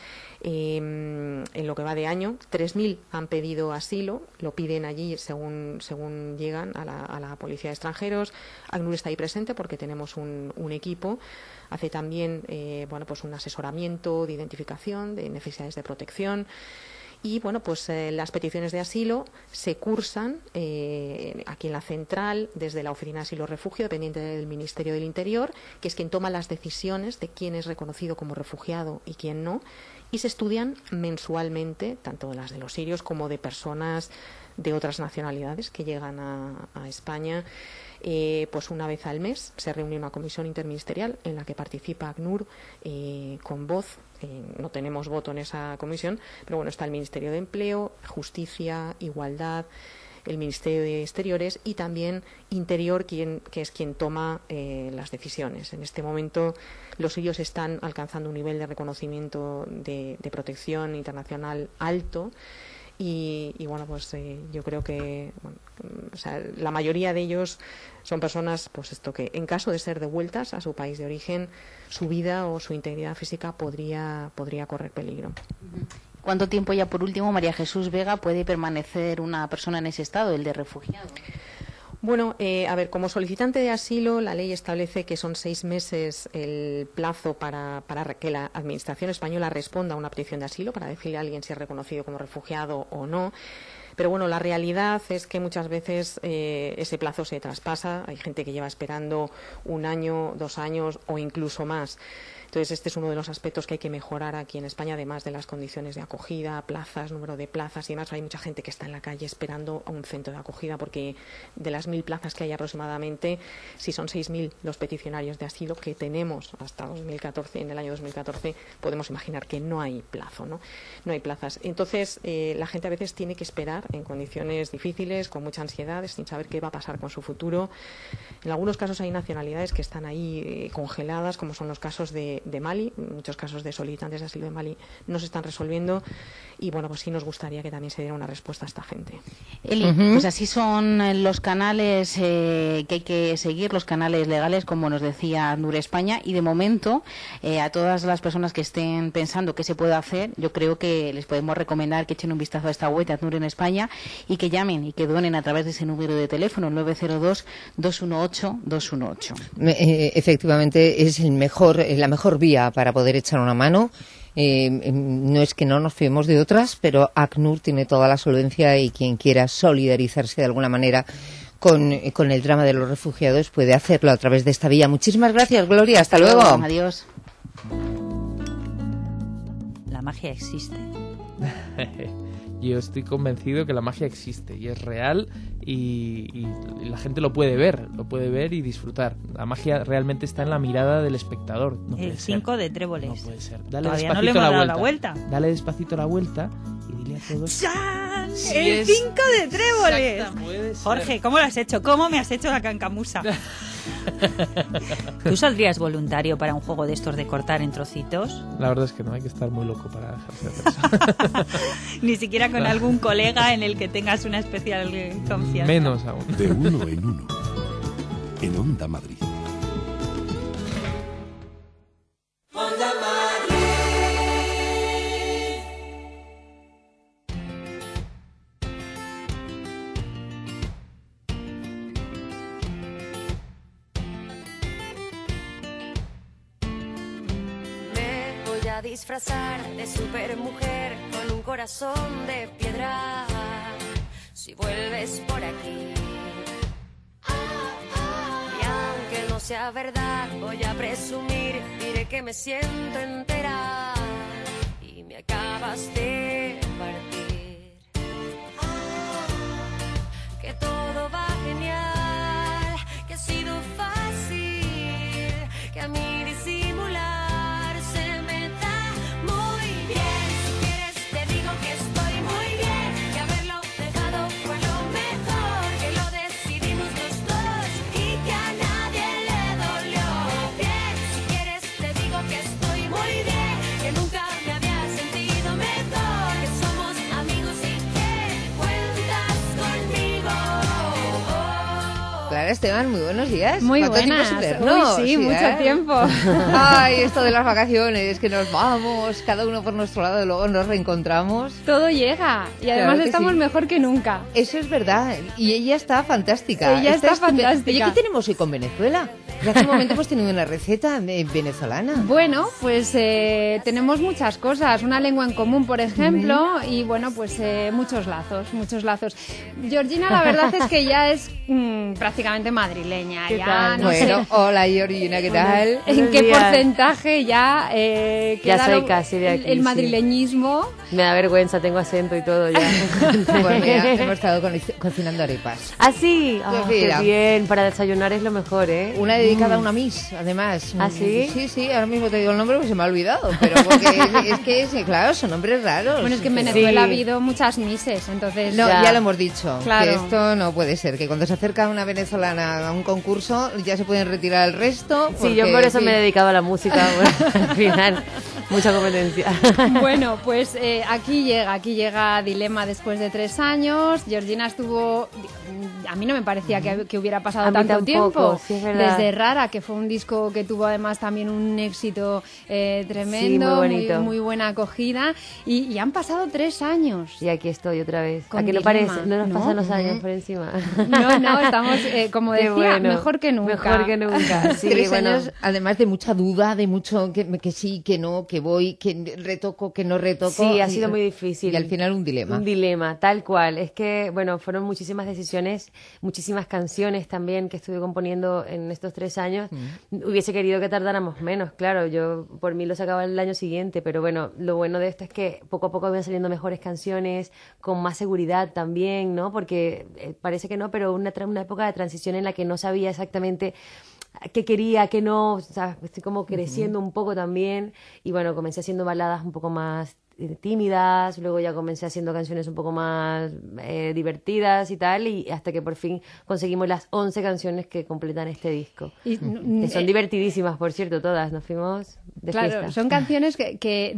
en lo que va de año. 3.000 han pedido asilo, lo piden allí según llegan a la Policía de Extranjeros. ACNUR está ahí presente porque tenemos un equipo. Hace también pues un asesoramiento de identificación de necesidades de protección. Y bueno, pues las peticiones de asilo se cursan aquí en la central desde la Oficina de Asilo y Refugio, dependiente del Ministerio del Interior, que es quien toma las decisiones de quién es reconocido como refugiado y quién no, y se estudian mensualmente, tanto las de los sirios como de personas de otras nacionalidades que llegan a España. Pues una vez al mes se reúne una comisión interministerial en la que participa ACNUR con voz. No tenemos voto en esa comisión, pero bueno, está el Ministerio de Empleo, Justicia, Igualdad, el Ministerio de Exteriores y también Interior, que es quien toma las decisiones. En este momento los sirios están alcanzando un nivel de reconocimiento de protección internacional alto. Y bueno, pues yo creo que la mayoría de ellos son personas, pues esto, que en caso de ser devueltas a su país de origen, su vida o su integridad física podría correr peligro. ¿Cuánto tiempo, ya por último, María Jesús Vega, puede permanecer una persona en ese estado, el de refugiado? Bueno, como solicitante de asilo, la ley establece que son 6 meses el plazo para que la Administración española responda a una petición de asilo, para decirle a alguien si es reconocido como refugiado o no. Pero bueno, la realidad es que muchas veces ese plazo se traspasa. Hay gente que lleva esperando 1 año, 2 años o incluso más. Entonces, este es uno de los aspectos que hay que mejorar aquí en España, además de las condiciones de acogida, plazas, número de plazas y demás. Hay mucha gente que está en la calle esperando a un centro de acogida porque de las 1.000 plazas que hay aproximadamente, si son 6.000 los peticionarios de asilo que tenemos hasta 2014, en el año 2014, podemos imaginar que no hay plazo, ¿no? No hay plazas. Entonces, la gente a veces tiene que esperar en condiciones difíciles, con mucha ansiedad, sin saber qué va a pasar con su futuro. En algunos casos hay nacionalidades que están ahí congeladas, como son los casos de Mali. Muchos casos de solicitantes de asilo de Mali no se están resolviendo y bueno, pues sí nos gustaría que también se diera una respuesta a esta gente. Eli, pues así son los canales que hay que seguir, los canales legales, como nos decía ACNUR España, y de momento a todas las personas que estén pensando qué se puede hacer, yo creo que les podemos recomendar que echen un vistazo a esta web de ACNUR en España y que llamen y que donen a través de ese número de teléfono 902-218-218. Efectivamente es la mejor vía para poder echar una mano. No es que no nos fiemos de otras, pero ACNUR tiene toda la solvencia y quien quiera solidarizarse de alguna manera con el drama de los refugiados puede hacerlo a través de esta vía. Muchísimas gracias, Gloria. Hasta luego. Adiós. La magia existe. Yo estoy convencido que la magia existe y es real y la gente lo puede ver y disfrutar. La magia realmente está en la mirada del espectador. No el 5 de tréboles. No puede ser. Dale Todavía despacito no le hemos dado la vuelta. Dale despacito la vuelta y dile a todos. ¡Chan! Sí, ¡El 5 de tréboles! Exacto, Jorge, ¿cómo lo has hecho? ¿Cómo me has hecho la cancamusa? ¿Tú saldrías voluntario para un juego de estos de cortar en trocitos? La verdad es que no, hay que estar muy loco para dejarse hacer eso. Ni siquiera con algún colega en el que tengas una especial confianza. Menos aún. De uno en uno. En Onda Madrid. Onda Madrid. Me voy a disfrazar de supermujer con un corazón de piedra. Si vuelves por aquí, y aunque no sea verdad, voy a presumir, diré que me siento entera y me acabas de partir. Que todo va genial, que ha sido fácil, que a mí disimular se me da muy bien. Si quieres te digo que estoy muy bien, que haberlo dejado fue lo mejor, que lo decidimos los dos y que a nadie le dolió. Bien, si quieres te digo que estoy muy bien, que nunca me había sentido mejor, que somos amigos y que cuentas conmigo. Clara Esteban, muy buenos días. Muy ¿Cuánto buenas. tiempo sin vernos? Uy, sí, mucho tiempo. Ay, esto de las vacaciones, que nos vamos, cada uno por nuestro lado y luego nos reencontramos. Todo llega y además Claro que estamos sí. mejor que nunca. Eso es verdad. Y ella está fantástica. Ella está fantástica. Oye, ¿qué tenemos hoy con Venezuela? Que hace un momento hemos tenido una receta venezolana. Bueno, pues tenemos muchas cosas. Una lengua en común, por ejemplo, y bueno, pues muchos lazos, muchos lazos. Georgina, la verdad es que ya es prácticamente madrileña. ¿Qué ya tal? no Bueno, sé hola Georgina, ¿qué tal? en qué porcentaje ya Ya queda soy casi de aquí, el sí. madrileñismo. Me da vergüenza, tengo acento y todo ya. Pues mira, hemos estado cocinando arepas. ¿Ah, sí? Pues Oh, qué mira. bien, para desayunar es lo mejor, ¿eh? Una dedicada a una Miss, además. ¿Ah, sí? Sí, sí, ahora mismo te digo el nombre porque se me ha olvidado, pero porque es que, claro, son nombres raros. Bueno, es que en Venezuela ha habido muchas mises, entonces... No, ya lo hemos dicho, Claro. que esto no puede ser, que cuando se acerca una venezolana a un concurso ya se pueden retirar el resto. Sí, yo porque, por eso en me fin. dedicaba a la música, bueno, al final, mucha competencia. Bueno, pues aquí llega Dilema después de 3 años. Georgina estuvo... A mí no me parecía que hubiera pasado A mí tanto tampoco, tiempo. sí, es verdad. Desde Rara, que fue un disco que tuvo además también un éxito tremendo, muy bonito. muy buena acogida. Y han pasado 3 años. Y aquí estoy otra vez. Con ¿A que no Dilema, parece? No nos ¿no? pasan los años por encima. No, estamos, como Qué decía, bueno. mejor que nunca. Mejor que nunca, sí, 3 bueno. años, además de mucha duda, de mucho que sí, que no, que voy, que retoco, que no retoco. Sí, ha sido muy difícil. Y al final un dilema. Un dilema, tal cual. Es que, bueno, fueron muchísimas decisiones, muchísimas canciones también que estuve componiendo en estos 3 años. Hubiese querido que tardáramos menos, claro. Yo por mí lo sacaba el año siguiente, pero bueno, lo bueno de esto es que poco a poco iban saliendo mejores canciones, con más seguridad también, ¿no? Porque parece que no, pero una época de transición en la que no sabía exactamente qué quería, qué no, o sea, estoy como creciendo un poco también, y bueno, comencé haciendo baladas un poco más tímidas, luego ya comencé haciendo canciones un poco más divertidas y tal, y hasta que por fin conseguimos las 11 canciones que completan este disco. Y, que son divertidísimas, por cierto, todas, nos fuimos de Claro, fiesta. son canciones que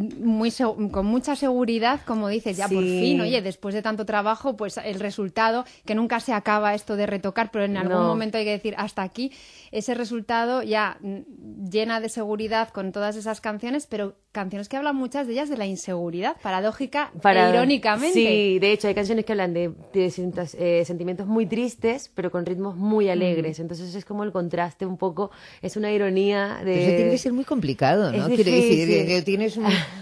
con mucha seguridad, como dices, ya por Sí. fin, oye, después de tanto trabajo, pues el resultado, que nunca se acaba esto de retocar, pero en algún No. momento hay que decir hasta aquí, ese resultado ya llena de seguridad con todas esas canciones, pero canciones que hablan muchas de ellas de la inseguridad, paradójica e irónicamente. Sí, de hecho hay canciones que hablan de sentimientos muy tristes, pero con ritmos muy alegres. Entonces es como el contraste un poco, es una ironía de... Pero eso tiene que ser muy complicado, ¿no? Es Quiero decir, difícil. que tienes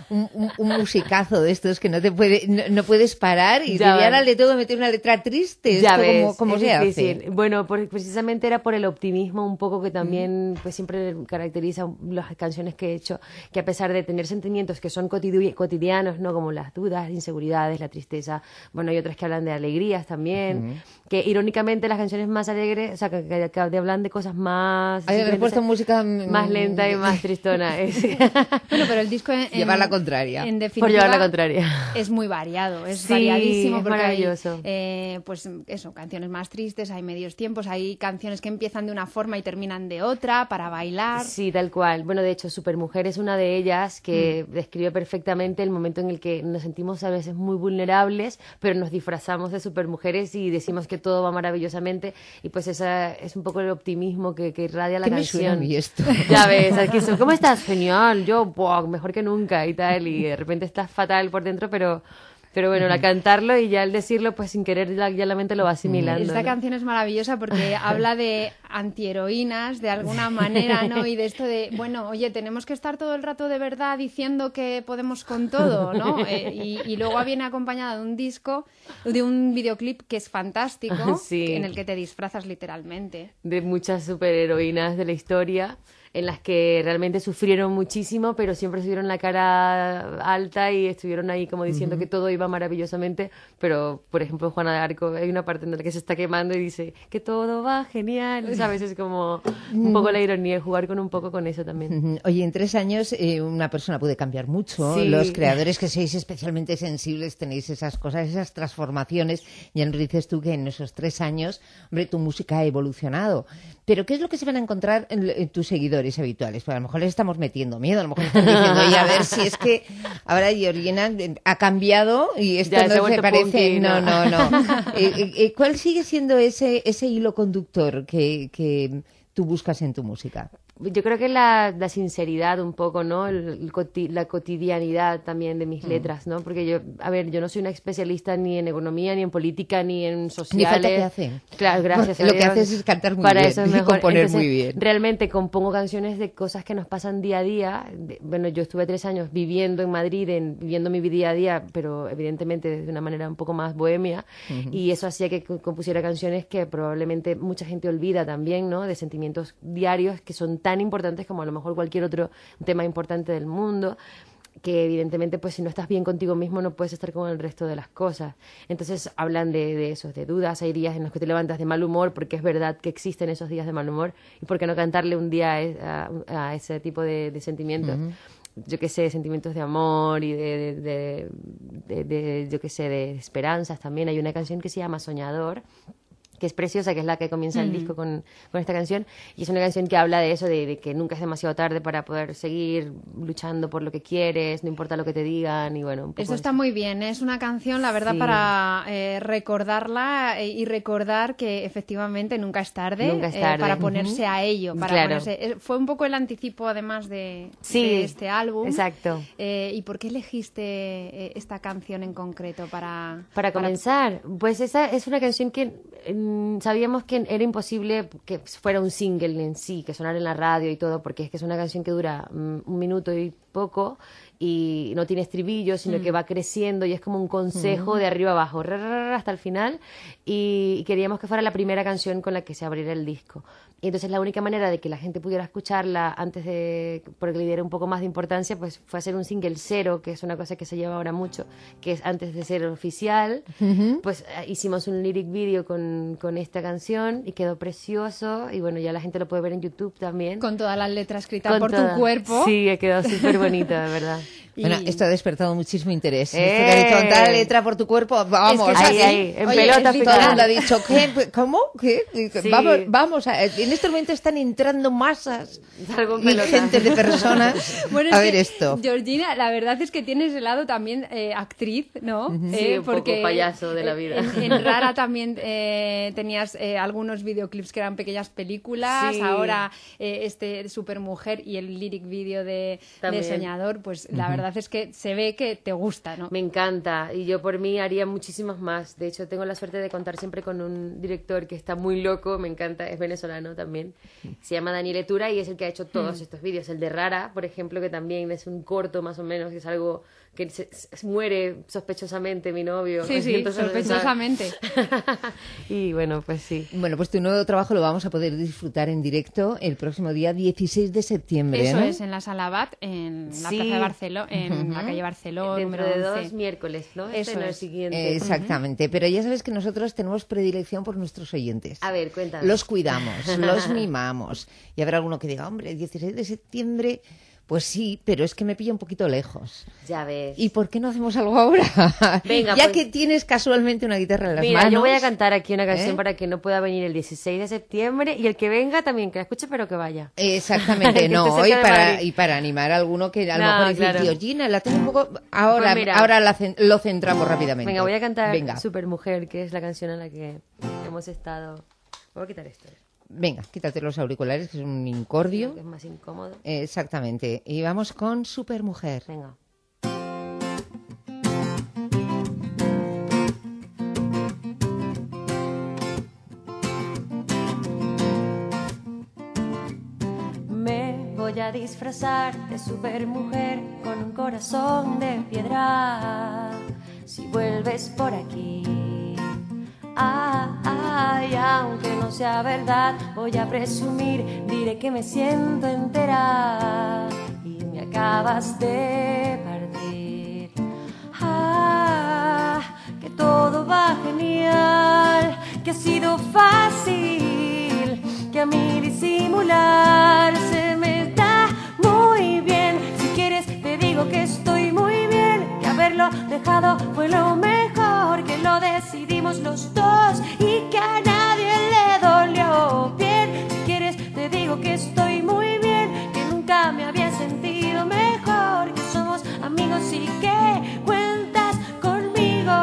un musicazo de estos que no puedes parar y Ya ahora ves. le tengo que meter una letra triste. Ya ¿Esto ves, cómo es se difícil. hace? Bueno, precisamente era por el optimismo un poco que también pues siempre caracteriza las canciones que he hecho, que a pesar de tener sentimientos que son cotidianos, ¿no? Como las dudas, inseguridades, la tristeza, bueno, hay otras que hablan de alegrías también, que irónicamente las canciones más alegres, o sea, que hablan de cosas más... Hay puesto música más lenta y más tristona. Bueno, pero el disco Llevar la contraria. en definitiva, Por llevar la contraria. es muy variado, es Sí, variadísimo es porque maravilloso. hay, pues eso, canciones más tristes, hay medios tiempos, hay canciones que empiezan de una forma y terminan de otra para bailar. Sí, tal cual. Bueno, de hecho, Supermujer es una de ellas que describe perfectamente el momento en el que nos sentimos a veces muy vulnerables, pero nos disfrazamos de supermujeres y decimos que todo va maravillosamente, y pues esa es un poco el optimismo que irradia la ¿Qué me canción. suena a mí esto? Ya ves, aquí ¿cómo estás? Genial, yo, ¡buah! Mejor que nunca y tal, y de repente estás fatal por dentro, pero Pero bueno, al cantarlo y ya al decirlo, pues sin querer ya la mente lo va asimilando. Esta ¿no? canción es maravillosa porque habla de antiheroínas, de alguna manera, ¿no? Y de esto de, bueno, oye, tenemos que estar todo el rato de verdad diciendo que podemos con todo, ¿no? Y luego viene acompañada de un disco, de un videoclip que es fantástico, Sí. en el que te disfrazas literalmente. De muchas superheroínas de la historia, en las que realmente sufrieron muchísimo, pero siempre estuvieron la cara alta y estuvieron ahí como diciendo que todo iba maravillosamente. Pero, por ejemplo, Juana de Arco, hay una parte en la que se está quemando y dice que todo va genial, ¿sabes? Es como un poco la ironía, jugar con un poco con eso también. Oye, en 3 años una persona puede cambiar mucho. Sí. Los creadores que sois especialmente sensibles tenéis esas cosas, esas transformaciones. Ya nos dices tú que en esos 3 años, hombre, tu música ha evolucionado. Pero ¿qué es lo que se van a encontrar en tus seguidores habituales? Pues a lo mejor les estamos metiendo miedo, a lo mejor están diciendo, oye, a ver si es que ahora Georgina ha cambiado y esto Ya, se ha no se vuelto parece. punky, No. ¿no? ¿Cuál sigue siendo ese hilo conductor que tú buscas en tu música? Yo creo que la sinceridad un poco, ¿no? La cotidianidad también de mis letras, ¿no? Porque yo no soy una especialista ni en economía, ni en política, ni en sociales. Ni falta que hace. Claro, gracias. Lo que haces es cantar muy Para bien eso es y mejor. componer Entonces, muy bien. Realmente compongo canciones de cosas que nos pasan día a día. Bueno, yo estuve 3 años viviendo en Madrid, viviendo mi día a día, pero evidentemente de una manera un poco más bohemia. Y eso hacía que compusiera canciones que probablemente mucha gente olvida también, ¿no? De sentimientos diarios que son tan importantes como a lo mejor cualquier otro tema importante del mundo, que evidentemente pues si no estás bien contigo mismo no puedes estar con el resto de las cosas. Entonces hablan de esos, de dudas. Hay días en los que te levantas de mal humor, porque es verdad que existen esos días de mal humor, y por qué no cantarle un día a ese tipo de sentimientos. Yo qué sé, sentimientos de amor y yo qué sé, de esperanzas también. Hay una canción que se llama Soñador, que es preciosa, que es la que comienza el disco con esta canción, y es una canción que habla de eso, de que nunca es demasiado tarde para poder seguir luchando por lo que quieres, no importa lo que te digan, y bueno, un poco Eso está muy bien, es una canción, la verdad, Sí. para recordarla y recordar que efectivamente nunca es tarde, Nunca es tarde. para ponerse a ello. Claro. Fue un poco el anticipo, además, de este álbum. Exacto. ¿Y por qué elegiste esta canción en concreto para comenzar? Pues esa es una canción que sabíamos que era imposible que fuera un single en sí, que sonara en la radio y todo, porque es que es una canción que dura 1 minuto y poco y no tiene estribillo, sino que va creciendo y es como un consejo de arriba abajo, hasta el final, y queríamos que fuera la primera canción con la que se abriera el disco. Y entonces la única manera de que la gente pudiera escucharla porque le diera un poco más de importancia, pues fue hacer un single cero, que es una cosa que se lleva ahora mucho, que es antes de ser oficial. Pues hicimos un lyric video con esta canción y quedó precioso, y bueno, ya la gente lo puede ver en YouTube también. Con todas las letras escritas por tu cuerpo. Sí, ha quedado súper bonito, de verdad. Bueno, esto ha despertado muchísimo interés. Esto que ha dicho, toda la letra por tu cuerpo, vamos. Es que ahí, en pelota todo el mundo ha dicho, ¿qué? ¿Cómo? ¿Qué? Sí. Vamos. En este momento están entrando masas Salgo en ingentes de personas Bueno, a es ver que, esto. Georgina, la verdad es que tienes el lado también actriz, ¿no? Sí, un poco payaso de la vida. En Rara también tenías algunos videoclips que eran pequeñas películas, Sí. ahora este Supermujer y el lyric video de Soñador, pues la verdad es que se ve que te gusta, ¿no? Me encanta, y yo por mí haría muchísimos más. De hecho, tengo la suerte de contar siempre con un director que está muy loco, me encanta, es venezolano también. Se llama Daniel Etura y es el que ha hecho todos estos vídeos. El de Rara, por ejemplo, que también es un corto más o menos, que es algo que se muere sospechosamente mi novio. Sí, Entonces, sospechosamente. Y bueno, pues sí. Bueno, pues tu nuevo trabajo lo vamos a poder disfrutar en directo el próximo día 16 de septiembre, Eso ¿no? es, en la Sala Bat, en la Sí. Plaza de Barcelona, en la calle Barcelona, Dentro número de 11. 2 miércoles, ¿no? Eso no el es. siguiente. Exactamente, pero ya sabes que nosotros tenemos predilección por nuestros oyentes. A ver, cuéntame. Los cuidamos, los mimamos. Y habrá alguno que diga, hombre, el 16 de septiembre, pues sí, pero es que me pilla un poquito lejos. Ya ves. ¿Y por qué no hacemos algo ahora? Venga, ya pues, que tienes casualmente una guitarra en las mira, manos. yo voy a cantar aquí una canción ¿Eh? para que no pueda venir el 16 de septiembre y el que venga también, que la escuche, pero que vaya. Exactamente, Que no, esté cerca de Madrid. y para animar a alguno que a lo No, mejor dice, claro. tío, Gina, la tengo un poco... Ahora, Pues mira. ahora lo centramos rápidamente. Venga, voy a cantar Venga. Supermujer, que es la canción en la que hemos estado. Voy a quitar esto. Venga, quítate los auriculares, que es un incordio. Que es más incómodo. Exactamente. Y vamos con Supermujer. Venga. a disfrazar de supermujer con un corazón de piedra. Si vuelves por aquí, y aunque no sea verdad, voy a presumir, diré que me siento entera y me acabas de partir. Que todo va genial, que ha sido fácil, que a mí disimular se me da muy bien. Si quieres te digo que estoy muy bien, que haberlo dejado fue lo mejor, que lo decidimos los dos y que a nadie le dolió bien. Si quieres te digo que estoy muy bien, que nunca me había sentido mejor, que somos amigos y que cuentas conmigo,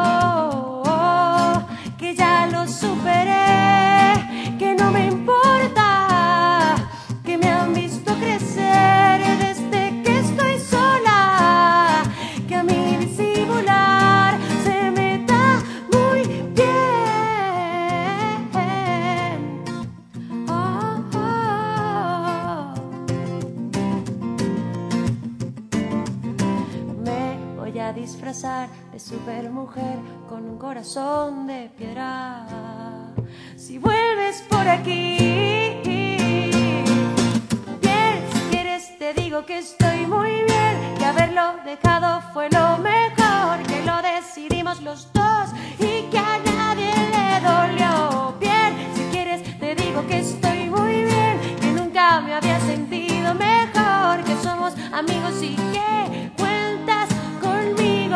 que ya lo superé, que no me importa, que me han visto crecer desde que estoy sola, que a mí disimular se me da muy bien. Me voy a disfrazar de supermujer con un corazón de piedra. Si vuelves por aquí, bien, si quieres te digo que estoy muy bien, que haberlo dejado fue lo mejor, que lo decidimos los dos y que a nadie le dolió bien. Si quieres te digo que estoy muy bien, que nunca me había sentido mejor, que somos amigos y que cuentas conmigo.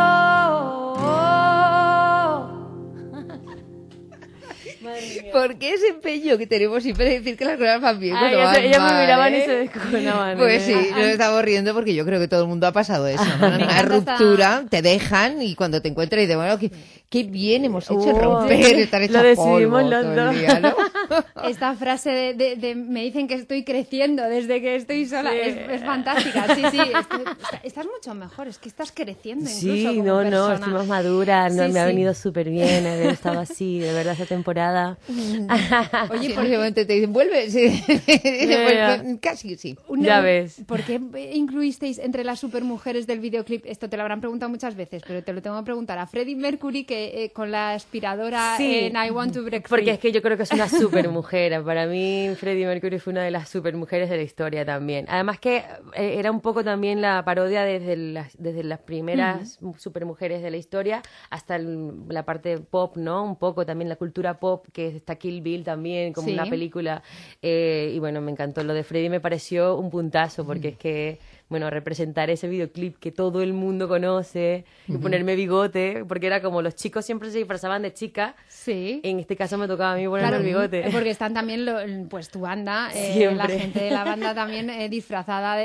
¿Por qué ese empeño que tenemos siempre de decir que las cosas van bien? Ellas me miraban y se descojonaban. Pues sí, nos estamos riendo porque yo creo que todo el mundo ha pasado eso, ¿no? Una ruptura, te dejan y cuando te encuentras dices, bueno, qué bien hemos hecho en romper, estar hecha lo decidimos polvo los todo el dos. día, ¿no? Esta frase de me dicen que estoy creciendo desde que estoy sola Sí. es fantástica. Sí, estás mucho mejor, es que estás creciendo incluso Sí, como no, persona. estoy más madura, no, Sí, me ha sí. venido súper bien haber estado así, de verdad, esta temporada. Oye, por ese momento te dicen, vuelve, sí. Pues, casi sí. Ya ves. ¿Por qué incluisteis entre las supermujeres del videoclip? Esto te lo habrán preguntado muchas veces, pero te lo tengo que preguntar a Freddie Mercury, que con la aspiradora Sí, en I Want to Break Free. porque es que yo creo que es una supermujer. Para mí, Freddie Mercury fue una de las supermujeres de la historia también. Además que era un poco también la parodia desde las primeras supermujeres de la historia hasta la parte pop, ¿no? Un poco también la cultura pop, que está Kill Bill también, como Sí. una película. Y bueno, me encantó. Lo de Freddie me pareció un puntazo, porque es que, bueno, representar ese videoclip que todo el mundo conoce, y ponerme bigote, porque era como los chicos siempre se disfrazaban de chica. Sí. En este caso me tocaba a mí ponerme el bigote. Porque están también pues tu banda, la Siempre. gente de la banda también disfrazada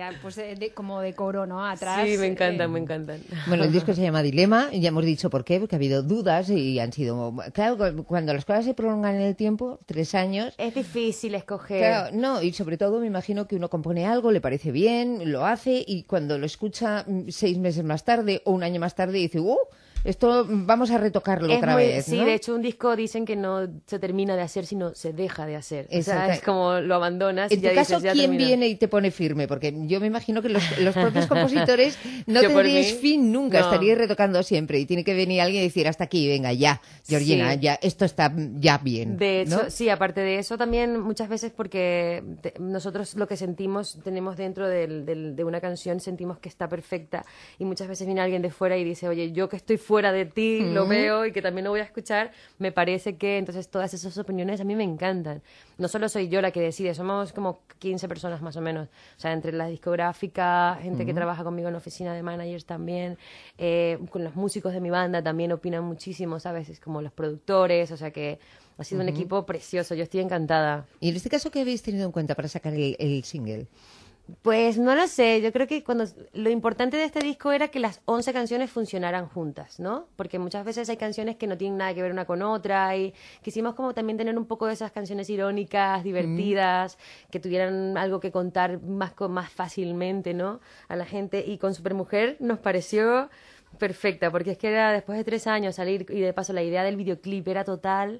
como de coro, ¿no? Atrás. Sí, me encantan, me encantan. Bueno, el disco se llama Dilema, y ya hemos dicho por qué, porque ha habido dudas y han sido... Claro, cuando las cosas se prolongan en el tiempo, 3 años... Es difícil escoger. Claro, no, y sobre todo me imagino que uno compone algo, le parece bien, lo hace, y cuando lo escucha 6 meses más tarde o un año más tarde dice, esto vamos a retocarlo Es otra muy- vez, Sí, ¿no? de hecho un disco dicen que no se termina de hacer, sino se deja de hacer. O sea, Exacto. es como lo abandonas y En ya tu caso, dices, ya ¿quién terminó. viene y te pone firme? Porque yo me imagino que los propios compositores no Yo por tendríais mí, fin nunca, no. estaríais retocando siempre y tiene que venir alguien y decir, hasta aquí, venga, ya, Georgina, Sí. ya, esto está ya bien. De hecho, ¿no? sí, aparte de eso también muchas veces porque nosotros lo que sentimos, tenemos dentro de una canción, sentimos que está perfecta y muchas veces viene alguien de fuera y dice, oye, yo que estoy fuera de ti, lo veo y que también lo voy a escuchar, me parece que entonces todas esas opiniones a mí me encantan. No solo soy yo la que decide, somos como 15 personas más o menos, o sea, entre la discográfica, gente que trabaja conmigo en la oficina de managers también, con los músicos de mi banda también opinan muchísimo, ¿sabes? Es como los productores, o sea que ha sido un equipo precioso, yo estoy encantada. ¿Y en este caso qué habéis tenido en cuenta para sacar el single? Pues no lo sé, yo creo que lo importante de este disco era que las 11 canciones funcionaran juntas, ¿no? Porque muchas veces hay canciones que no tienen nada que ver una con otra y quisimos como también tener un poco de esas canciones irónicas, divertidas, que tuvieran algo que contar más fácilmente, ¿no? A la gente, y con Supermujer nos pareció perfecta, porque es que era después de 3 años salir, y de paso la idea del videoclip era total.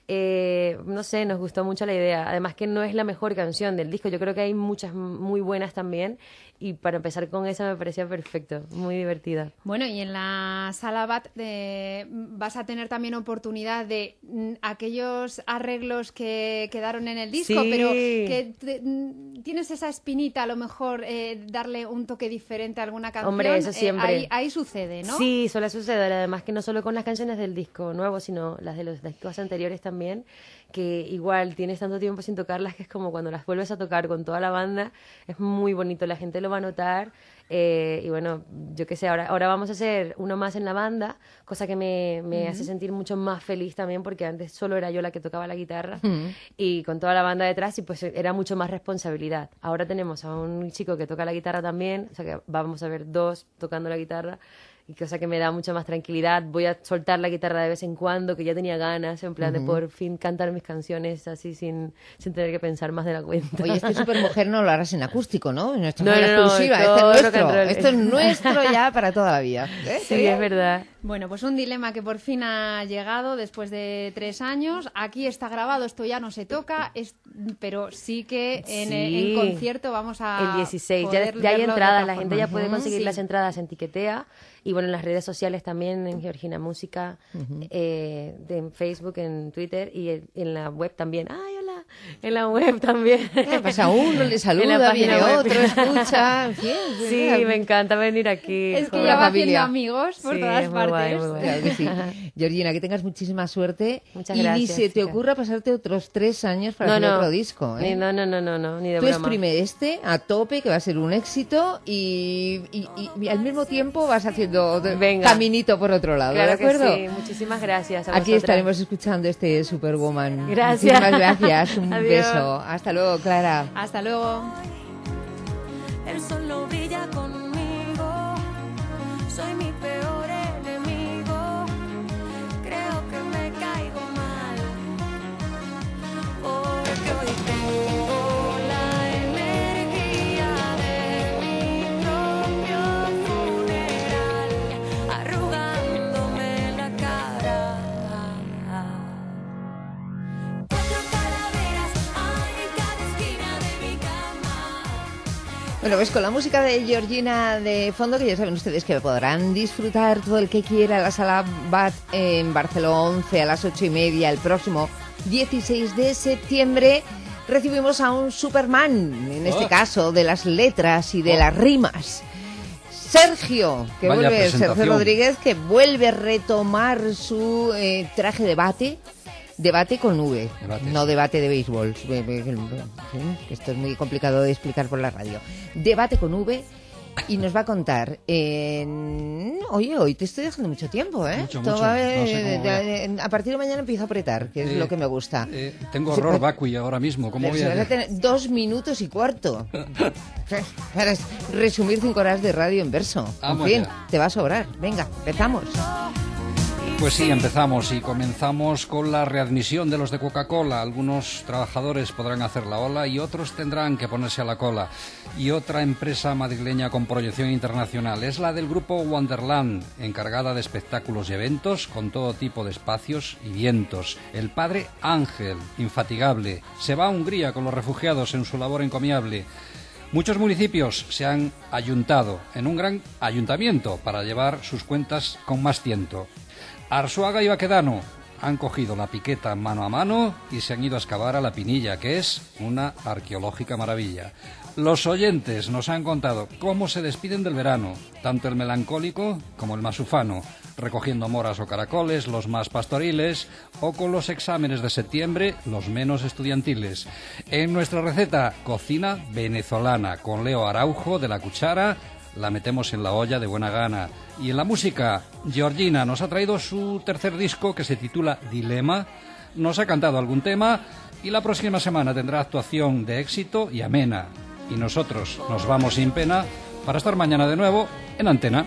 No sé, nos gustó mucho la idea. Además que no es la mejor canción del disco. Yo creo que hay muchas muy buenas también. Y para empezar con esa me parecía perfecto, muy divertida. Bueno, y en la Sala BAT vas a tener también oportunidad de aquellos arreglos que quedaron en el disco, Sí. pero que tienes esa espinita, a lo mejor darle un toque diferente a alguna canción. Hombre, eso siempre. Ahí sucede, ¿no? Sí, suele suceder. Además que no solo con las canciones del disco nuevo, sino las de los discos anteriores también, que igual tienes tanto tiempo sin tocarlas que es como cuando las vuelves a tocar con toda la banda, es muy bonito, la gente lo va a notar. Y bueno, yo qué sé, ahora vamos a hacer uno más en la banda, cosa que me hace sentir mucho más feliz también, porque antes solo era yo la que tocaba la guitarra y con toda la banda detrás, y pues era mucho más responsabilidad. Ahora tenemos a un chico que toca la guitarra también, o sea que vamos a ver dos tocando la guitarra, y cosa que me da mucha más tranquilidad. Voy a soltar la guitarra de vez en cuando, que ya tenía ganas, en plan de por fin cantar mis canciones así sin tener que pensar más de la cuenta. Oye, este Supermujer no lo harás en acústico, ¿no? Nuestra No, exclusiva, todo este es rock and nuestro. roll. Esto es nuestro ya para toda la vida. Sí, es verdad. Bueno, pues un dilema que por fin ha llegado después de 3 años. Aquí está grabado, esto ya no se toca, pero sí que en concierto vamos a... El 16, poder ya hay verlo de entradas, otra la gente forma. ya puede conseguir Sí. las entradas en Tiquetea, y bueno, en las redes sociales también, en Georgina Música, en Facebook, en Twitter, y en la web también. ¡Ay, hola! En la web también. Pasa uno, le saluda, viene otro, escucha, en fin. Sí, me encanta venir aquí. Es que con ya la va haciendo familia. amigos por Sí, todas es muy partes. guay, muy guay. Claro que sí. Georgina, que tengas muchísima suerte. Muchas y gracias, ni se te chica. ocurra pasarte otros 3 años para hacer otro disco. ¿eh? No, ni de Tú broma. exprime este a tope, que va a ser un éxito, y al mismo tiempo vas haciendo caminito por otro lado, Claro ¿de acuerdo? que sí, muchísimas gracias a Aquí vosotras. estaremos escuchando este Superwoman. Gracias. Muchísimas gracias, un Adiós. beso. Hasta luego, Clara. Hasta luego. El sol no brilla conmigo, soy mi peor enemigo. Creo que me caigo mal, porque hoy tengo la energía de mi propio funeral, arrugándome la cara. 4 calaveras hay en cada esquina de mi cama. Bueno, pues con la música de Georgina de fondo, que ya saben ustedes que podrán disfrutar todo el que quiera en la Sala BAT en Barcelona 11 a las 8:30 el próximo 16 de septiembre. Recibimos a un Superman, en este caso de las letras y de las rimas. Sergio, que Vaya vuelve, Sergio presentación. Rodríguez, que vuelve a retomar su traje de debate con V, no debate de béisbol, que esto es muy complicado de explicar por la radio. Debate con V, y nos va a contar. Oye, hoy te estoy dejando mucho tiempo, ¿eh? Mucho. Todo va, No sé cómo voy a partir de mañana empiezo a apretar, que es lo que me gusta. Tengo horror vacui ahora mismo. ¿Cómo voy Vas a a...? tener 2 minutos y cuarto para resumir 5 horas de radio en verso. Vamos En fin, ya. te va a sobrar. Venga, empezamos. Pues sí, empezamos y comenzamos con la readmisión de los de Coca-Cola. Algunos trabajadores podrán hacer la ola y otros tendrán que ponerse a la cola. Y otra empresa madrileña con proyección internacional es la del grupo Wonderland, encargada de espectáculos y eventos con todo tipo de espacios y vientos. El padre Ángel, infatigable, se va a Hungría con los refugiados en su labor encomiable. Muchos municipios se han ayuntado en un gran ayuntamiento para llevar sus cuentas con más tiento. Arzuaga y Baquedano han cogido la piqueta mano a mano y se han ido a excavar a la Pinilla, que es una arqueológica maravilla. Los oyentes nos han contado cómo se despiden del verano, tanto el melancólico como el más ufano, recogiendo moras o caracoles, los más pastoriles, o con los exámenes de septiembre, los menos estudiantiles. En nuestra receta, cocina venezolana, con Leo Araujo de La Cuchara, la metemos en la olla de buena gana. Y en la música, Georgina nos ha traído su tercer disco, que se titula Dilema, nos ha cantado algún tema y la próxima semana tendrá actuación de éxito y amena. Y nosotros nos vamos sin pena para estar mañana de nuevo en Antena.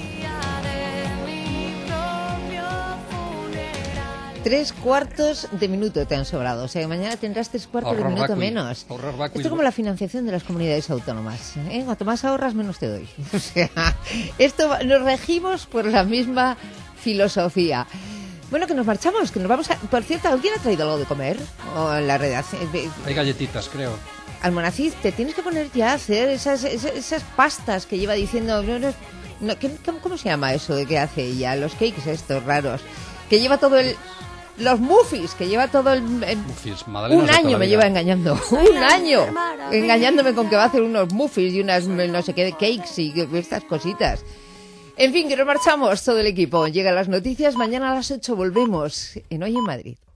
3/4 de minuto te han sobrado. O sea, que mañana tendrás 3/4 de minuto menos. Esto es como la financiación de las comunidades autónomas. Cuanto más ahorras, menos te doy. O sea, nos regimos por la misma filosofía. Bueno, que nos marchamos, que nos vamos a... Por cierto, ¿alguien ha traído algo de comer? O en la redacción... Hay galletitas, creo. Almonacid, te tienes que poner ya a hacer esas pastas que lleva diciendo... ¿Cómo se llama eso de que hace ella? Los cakes estos raros. Que lleva todo el... Los muffins, que lleva todo el... Muffins, un año me lleva engañando. Un año. Engañándome con que va a hacer unos muffins y unas no sé qué de cakes y estas cositas. En fin, que nos marchamos todo el equipo. Llegan las noticias. Mañana a las 8 volvemos en Hoy en Madrid.